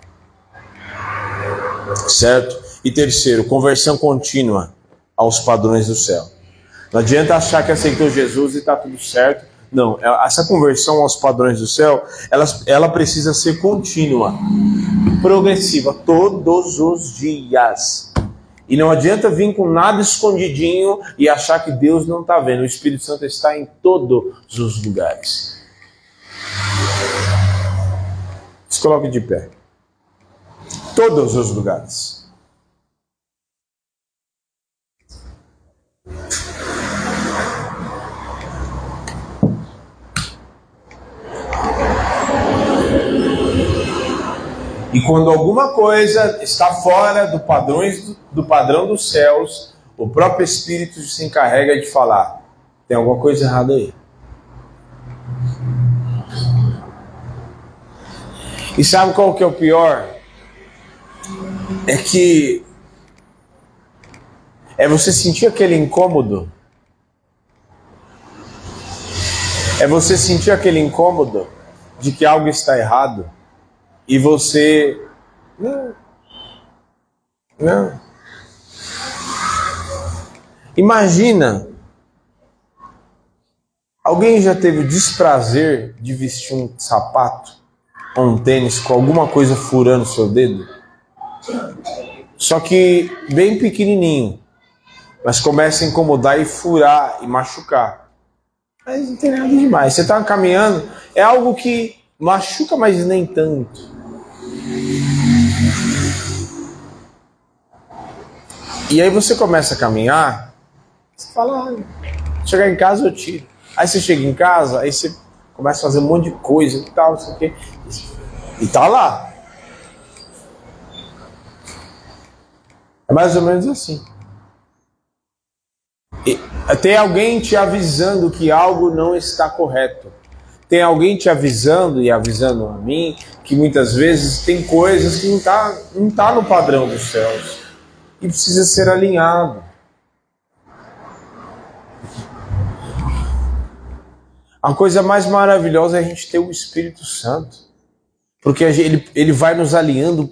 Certo? E terceiro, conversão contínua aos padrões do céu. Não adianta achar que aceitou Jesus e está tudo certo. Não, essa conversão aos padrões do céu, ela, ela precisa ser contínua, progressiva, todos os dias. E não adianta vir com nada escondidinho e achar que Deus não está vendo. O Espírito Santo está em todos os lugares. Se coloque de pé. Todos os lugares. E quando alguma coisa está fora do, padrões, do padrão dos céus, o próprio Espírito se encarrega de falar: tem alguma coisa errada aí. E sabe qual que é o pior? É que é você sentir aquele incômodo. É você sentir aquele incômodo de que algo está errado e você não, não. Imagina, alguém já teve o desprazer de vestir um sapato ou um tênis com alguma coisa furando o seu dedo? Só que bem pequenininho, mas começa a incomodar e furar e machucar. Mas não tem nada demais. Você está caminhando, é algo que machuca, mas nem tanto. E aí você começa a caminhar, você fala, ah, chegar em casa eu tiro. Aí você chega em casa, aí você começa a fazer um monte de coisa e tal, não sei o quê. E tá lá. É mais ou menos assim. E tem alguém te avisando que algo não está correto. Tem alguém te avisando e avisando a mim que muitas vezes tem coisas que não está não tá no padrão dos céus e precisa ser alinhado. A coisa mais maravilhosa é a gente ter o Espírito Santo, porque ele, ele vai nos alinhando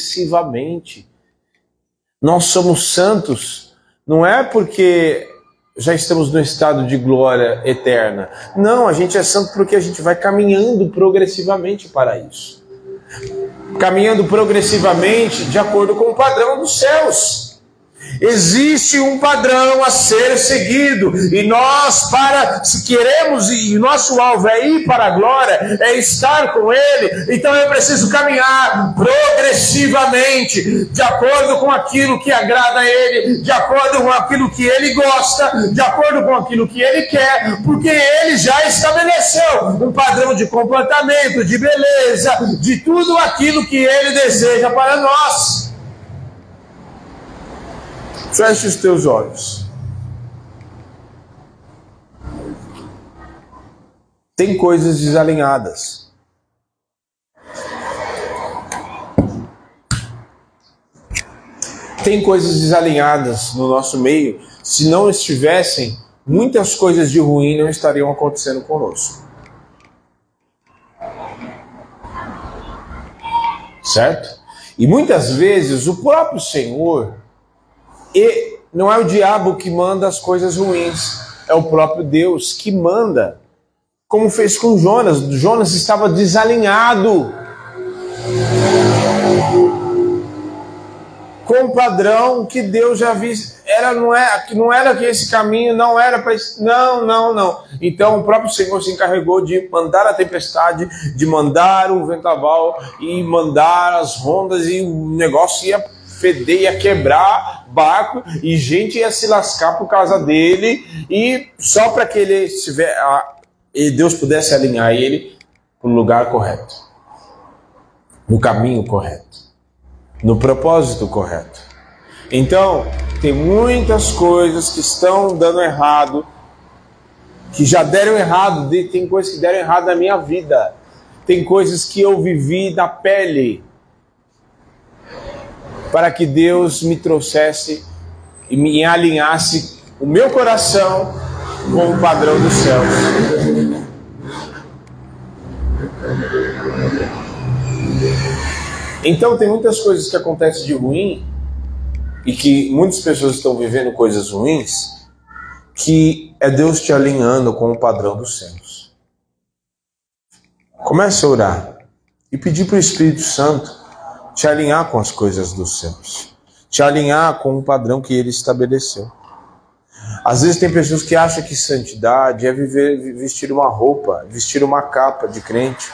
progressivamente. Nós somos santos, não é porque já estamos no estado de glória eterna. Não, a gente é santo porque a gente vai caminhando progressivamente para isso. Caminhando progressivamente de acordo com o padrão dos céus. Existe um padrão a ser seguido, e nós, para, se queremos, e nosso alvo é ir para a glória, é estar com Ele, então eu preciso caminhar progressivamente, de acordo com aquilo que agrada a Ele, de acordo com aquilo que Ele gosta, de acordo com aquilo que Ele quer, porque Ele já estabeleceu um padrão de comportamento, de beleza, de tudo aquilo que Ele deseja para nós. Feche os teus olhos. Tem coisas desalinhadas. Tem coisas desalinhadas no nosso meio. Se não estivessem, muitas coisas de ruim não estariam acontecendo conosco. Certo? E muitas vezes o próprio Senhor, e não é o diabo que manda as coisas ruins, é o próprio Deus que manda, como fez com Jonas. Jonas estava desalinhado com o padrão que Deus já viu. Era, não, é, não era que esse caminho não era para... Não, não, não. Então o próprio Senhor se encarregou de mandar a tempestade, de mandar o vendaval e mandar as ondas, e o negócio ia feder, ia quebrar barco, e gente ia se lascar por causa dele, e só para que ele tiver, e Deus pudesse alinhar ele para o lugar correto, no caminho correto, no propósito correto. Então, tem muitas coisas que estão dando errado, que já deram errado, tem coisas que deram errado na minha vida, tem coisas que eu vivi na pele, para que Deus me trouxesse e me alinhasse o meu coração com o padrão dos céus. Então tem muitas coisas que acontecem de ruim, e que muitas pessoas estão vivendo coisas ruins, que é Deus te alinhando com o padrão dos céus. Comece a orar e pedir para o Espírito Santo te alinhar com as coisas dos céus, te alinhar com o padrão que Ele estabeleceu. Às vezes tem pessoas que acham que santidade é viver, vestir uma roupa, vestir uma capa de crente,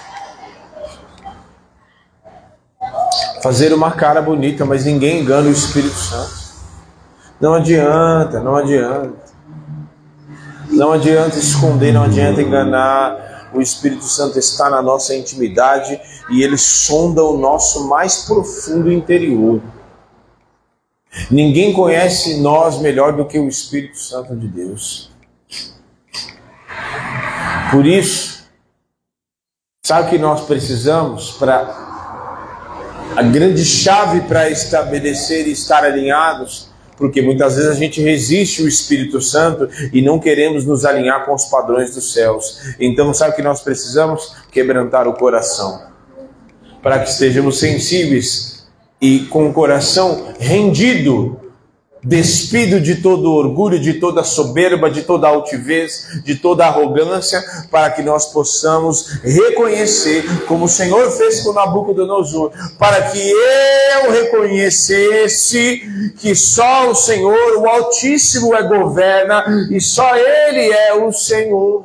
fazer uma cara bonita, mas ninguém engana o Espírito Santo. Não adianta, não adianta. Não adianta esconder, não adianta enganar. O Espírito Santo está na nossa intimidade e Ele sonda o nosso mais profundo interior. Ninguém conhece nós melhor do que o Espírito Santo de Deus. Por isso, sabe o que nós precisamos para a grande chave para estabelecer e estar alinhados? Porque muitas vezes a gente resiste ao Espírito Santo e não queremos nos alinhar com os padrões dos céus. Então, sabe o que nós precisamos? Quebrantar o coração, para que estejamos sensíveis e com o coração rendido, despido de todo orgulho, de toda soberba, de toda altivez, de toda arrogância, para que nós possamos reconhecer, como o Senhor fez com Nabucodonosor, para que eu reconhecesse que só o Senhor, o Altíssimo, é governa, e só Ele é o Senhor.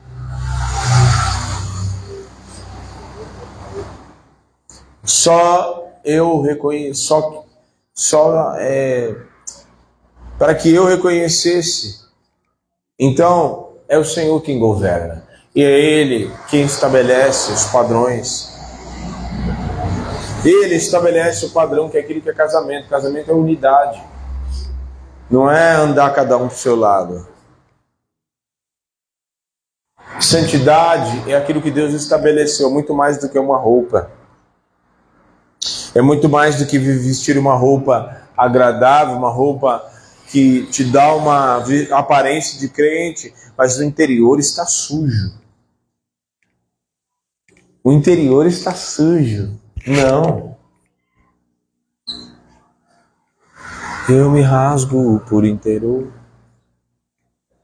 Só eu reconheço, só, só é... para que eu reconhecesse. Então, é o Senhor quem governa. E é Ele quem estabelece os padrões. Ele estabelece o padrão, que é aquilo que é casamento. Casamento é unidade. Não é andar cada um para o seu lado. Santidade é aquilo que Deus estabeleceu, muito mais do que uma roupa. É muito mais do que vestir uma roupa agradável, uma roupa que te dá uma aparência de crente, mas o interior está sujo. O interior está sujo. Não. Eu me rasgo por inteiro.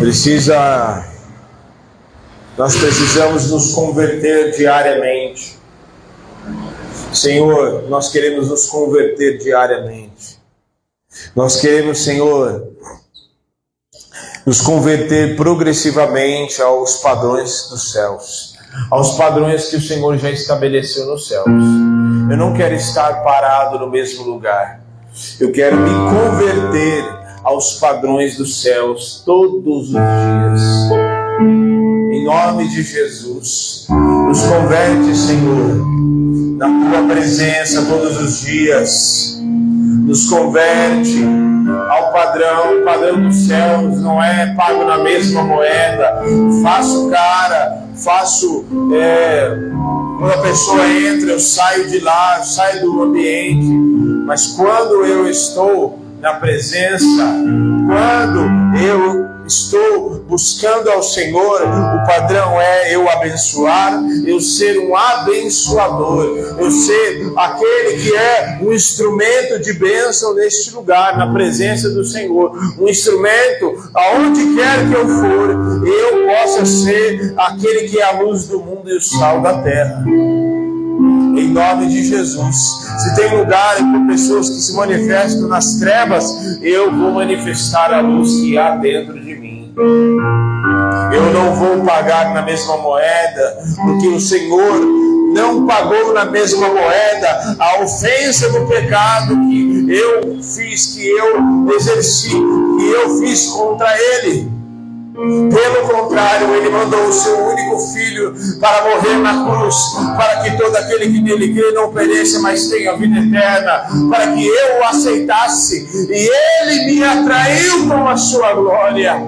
Precisa, nós precisamos nos converter diariamente. Senhor, nós queremos nos converter diariamente. Nós queremos, Senhor, nos converter progressivamente aos padrões dos céus, aos padrões que o Senhor já estabeleceu nos céus. Eu não quero estar parado no mesmo lugar. Eu quero me converter aos padrões dos céus todos os dias. Em nome de Jesus, nos converte, Senhor, na Tua presença todos os dias. Nos converte ao padrão. O padrão dos céus não é pago na mesma moeda. Faço cara, faço... É, quando a pessoa entra, eu saio de lá, eu saio do ambiente. Mas quando eu estou na presença, quando eu estou buscando ao Senhor, o padrão é eu abençoar, eu ser um abençoador, eu ser aquele que é um instrumento de bênção neste lugar, na presença do Senhor, um instrumento aonde quer que eu for, eu possa ser aquele que é a luz do mundo e o sal da terra. Em nome de Jesus. Se tem lugar com pessoas que se manifestam nas trevas, eu vou manifestar a luz que há dentro de mim. Eu não vou pagar na mesma moeda, porque o Senhor não pagou na mesma moeda a ofensa do pecado que eu fiz, que eu exerci, que eu fiz contra Ele. Pelo contrário, Ele mandou o seu único Filho para morrer na cruz, para que todo aquele que nele crê não pereça, mas tenha vida eterna, para que eu o aceitasse, e Ele me atraiu com a sua glória.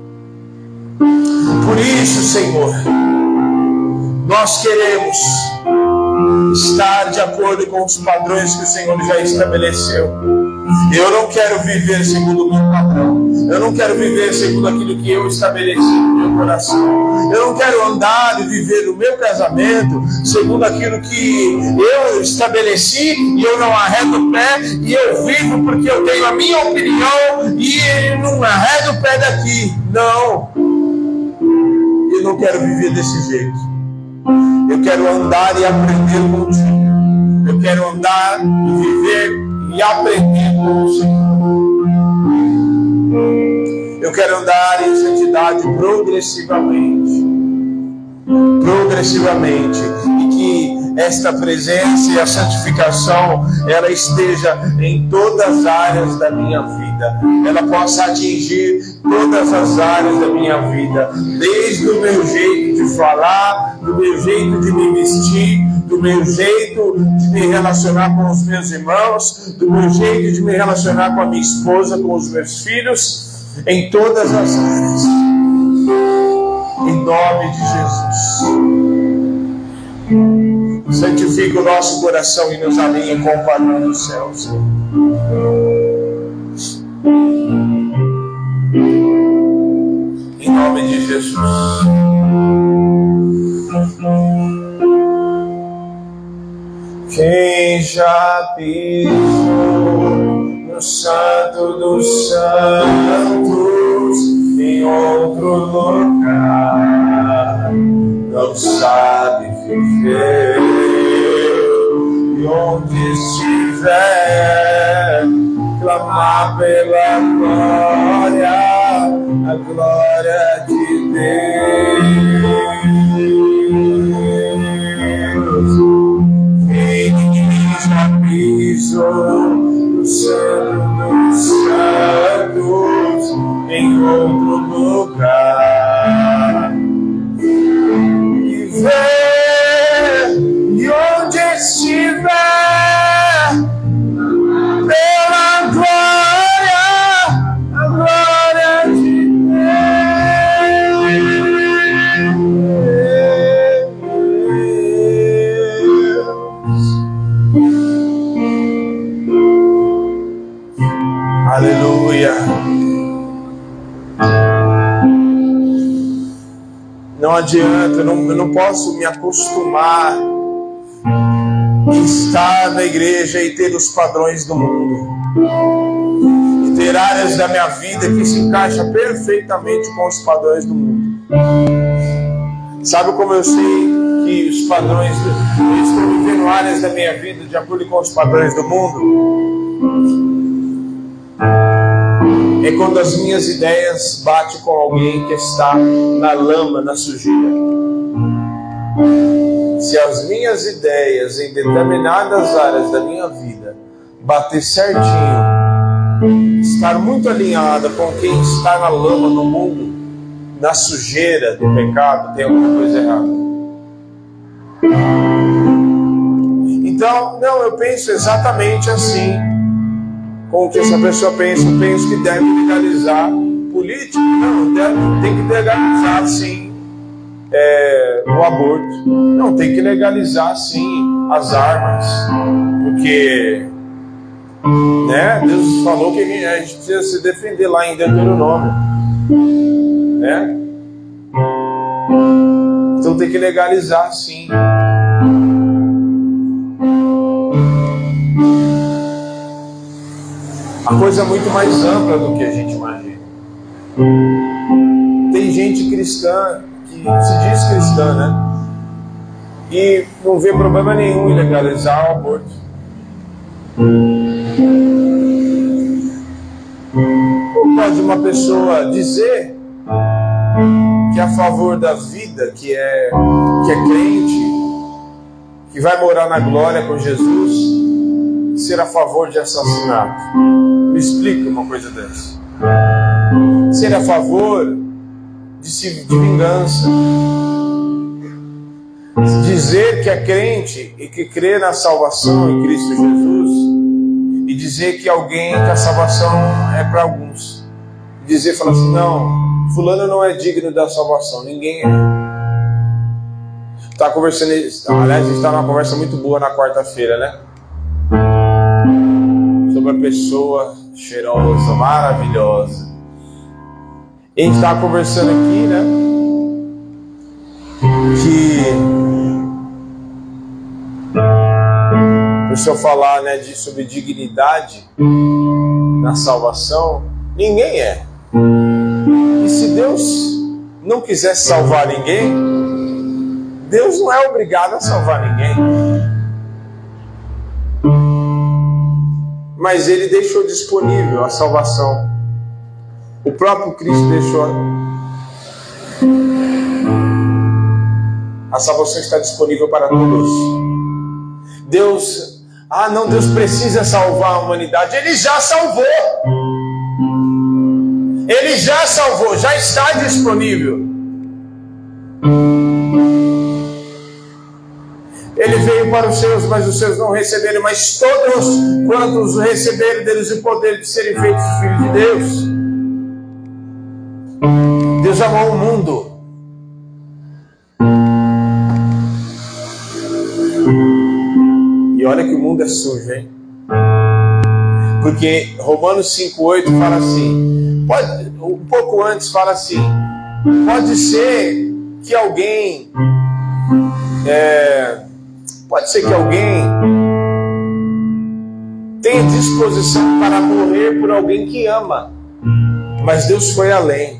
Por isso, Senhor, nós queremos estar de acordo com os padrões que o Senhor já estabeleceu. Eu não quero viver segundo o meu padrão. Eu não quero viver segundo aquilo que eu estabeleci no meu coração. Eu não quero andar e viver no meu casamento segundo aquilo que eu estabeleci e eu não arredo o pé e eu vivo porque eu tenho a minha opinião e não arredo o pé daqui. Não. Eu não quero viver desse jeito. Eu quero andar e aprender contigo. Eu quero andar e viver e aprender com o Senhor. Eu quero andar em santidade progressivamente. Progressivamente. E que esta presença e a santificação, ela esteja em todas as áreas da minha vida. Ela possa atingir todas as áreas da minha vida. Desde o meu jeito de falar, do meu jeito de me vestir, do meu jeito de me relacionar com os meus irmãos, do meu jeito de me relacionar com a minha esposa, com os meus filhos, em todas as áreas. Em nome de Jesus. Santifica o nosso coração e nos alinha com o padrão dos céus. Em nome de Jesus. Quem já pisou no santo dos santos, em outro lugar, não sabe viver. E onde estiver, clamar pela glória, a glória de Deus. Quem já pisou no santo dos santos, em outro lugar, e vê, e onde estiver, pela glória, a glória de Deus. Aleluia. Não adianta, eu não, eu não posso me acostumar a estar na igreja e ter os padrões do mundo. ter áreas da minha vida que se encaixam perfeitamente com os padrões do mundo. Sabe como eu sei que os padrões, eu estou vivendo áreas da minha vida de acordo com os padrões do mundo? É quando as minhas ideias batem com alguém que está na lama, na sujeira. Se as minhas ideias em determinadas áreas da minha vida bater certinho, estar muito alinhada com quem está na lama no mundo, na sujeira do pecado, tem alguma coisa errada. Então, não, eu penso exatamente assim, com o que essa pessoa pensa. Eu penso que deve legalizar política. Não, deve, tem que legalizar sim é, o aborto. Não, tem que legalizar sim as armas, porque né, Deus falou que a gente precisa se defender lá em Deuteronômio, né? Então tem que legalizar sim. A coisa é muito mais ampla do que a gente imagina. Tem gente cristã que se diz cristã, né? E não vê problema nenhum em legalizar o aborto. Ou pode uma pessoa dizer que é a favor da vida, que é, que é crente, que vai morar na glória com Jesus, ser a favor de assassinato? Me explica uma coisa dessa. Ser a favor de, se, de vingança. Dizer que é crente e que crê na salvação em Cristo Jesus, e dizer que alguém, que a salvação é para alguns. Dizer, falar assim, não, fulano não é digno da salvação, ninguém é. Tá conversando, aliás, a gente está numa conversa muito boa na quarta-feira, né? Sobre a pessoa cheirosa, maravilhosa. E a gente estava conversando aqui, né? Que o pessoal falar, né, de, sobre dignidade na salvação, ninguém é. E se Deus não quiser salvar ninguém, Deus não é obrigado a salvar ninguém. Mas Ele deixou disponível a salvação. O próprio Cristo deixou. A salvação está disponível para todos. Deus, ah não, Deus precisa salvar a humanidade. Ele já salvou. Ele já salvou, já está disponível. Ele veio para os seus, mas os seus não receberam. Mas todos quantos receberam deles o poder de serem feitos filhos de Deus. Deus amou o mundo. E olha que o mundo é sujo, hein? Porque Romanos cinco oito fala assim, pode, um pouco antes fala assim, pode ser que alguém, é, pode ser que alguém tenha disposição para morrer por alguém que ama, mas Deus foi além.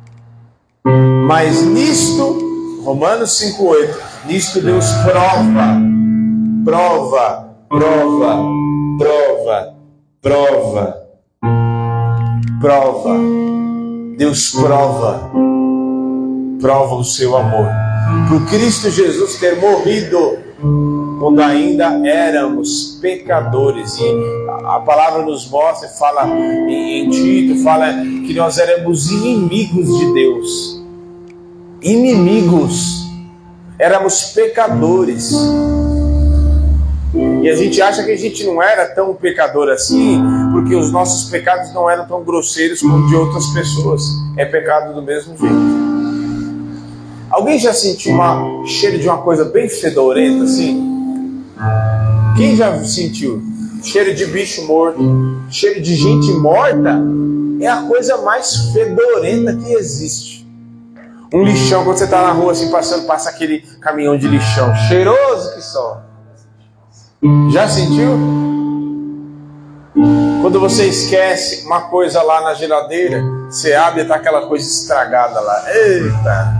Mas nisto, Romanos cinco oito, nisto Deus prova, prova, prova, prova, prova, prova. Deus prova, prova o seu amor. Por Cristo Jesus ter morrido quando ainda éramos pecadores. E a palavra nos mostra, fala em, em Tito, fala que nós éramos inimigos de Deus. Inimigos. Éramos pecadores. E a gente acha que a gente não era tão pecador assim, porque os nossos pecados não eram tão grosseiros como de outras pessoas. É pecado do mesmo jeito. Alguém já sentiu um cheiro de uma coisa bem fedorenta assim? Quem já sentiu? Cheiro de bicho morto, cheiro de gente morta, é a coisa mais fedorenta que existe. Um lixão, quando você está na rua assim passando, passa aquele caminhão de lixão, cheiroso que só. Já sentiu? Quando você esquece uma coisa lá na geladeira, você abre e está aquela coisa estragada lá. Eita!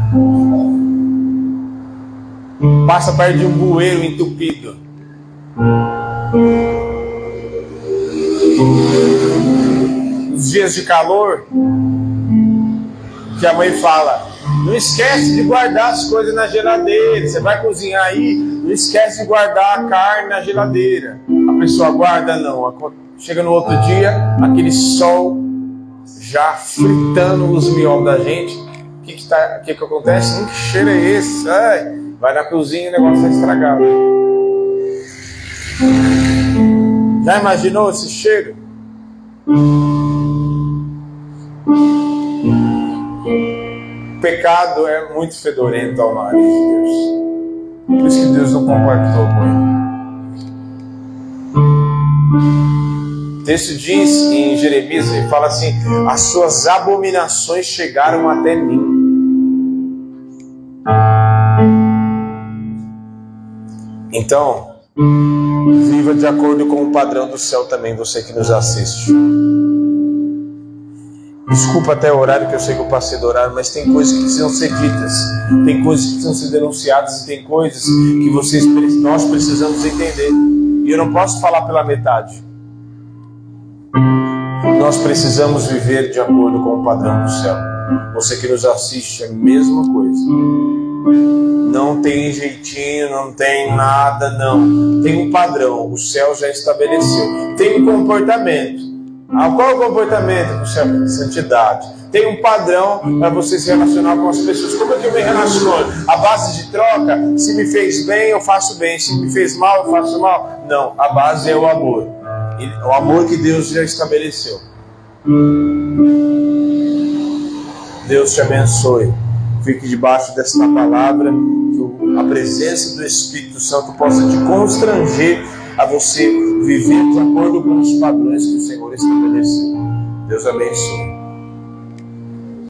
Passa perto de um bueiro entupido. Nos dias de calor, que a mãe fala, não esquece de guardar as coisas na geladeira. Você vai cozinhar aí, não esquece de guardar a carne na geladeira. A pessoa guarda, não. Chega no outro dia, aquele sol já fritando os miolos da gente. O que que, tá, que que acontece? Hum, que cheiro é esse? Ai, vai na cozinha e o negócio está estragado. Já imaginou esse cheiro? O pecado é muito fedorento ao nariz de Deus. Por isso que Deus não compactou com ele. O texto diz em Jeremias, ele fala assim: as suas abominações chegaram até mim. Então, viva de acordo com o padrão do céu também, você que nos assiste. Desculpa até o horário, que eu sei que eu passei do horário, mas tem coisas que precisam ser ditas, tem coisas que precisam ser denunciadas, e tem coisas que vocês, nós precisamos entender. E eu não posso falar pela metade. Nós precisamos viver de acordo com o padrão do céu. Você que nos assiste, é a mesma coisa. Não tem jeitinho, não tem nada, não. Tem um padrão, o céu já estabeleceu. Tem um comportamento. Ah, qual é o comportamento do céu? Santidade. Tem um padrão para você se relacionar com as pessoas. Como é que eu me relaciono? A base de troca, se me fez bem, eu faço bem. Se me fez mal, eu faço mal. Não, a base é o amor. O amor que Deus já estabeleceu. Deus te abençoe. Fique debaixo desta palavra, que a presença do Espírito Santo possa te constranger a você viver de acordo com os padrões que o Senhor estabeleceu. Deus abençoe.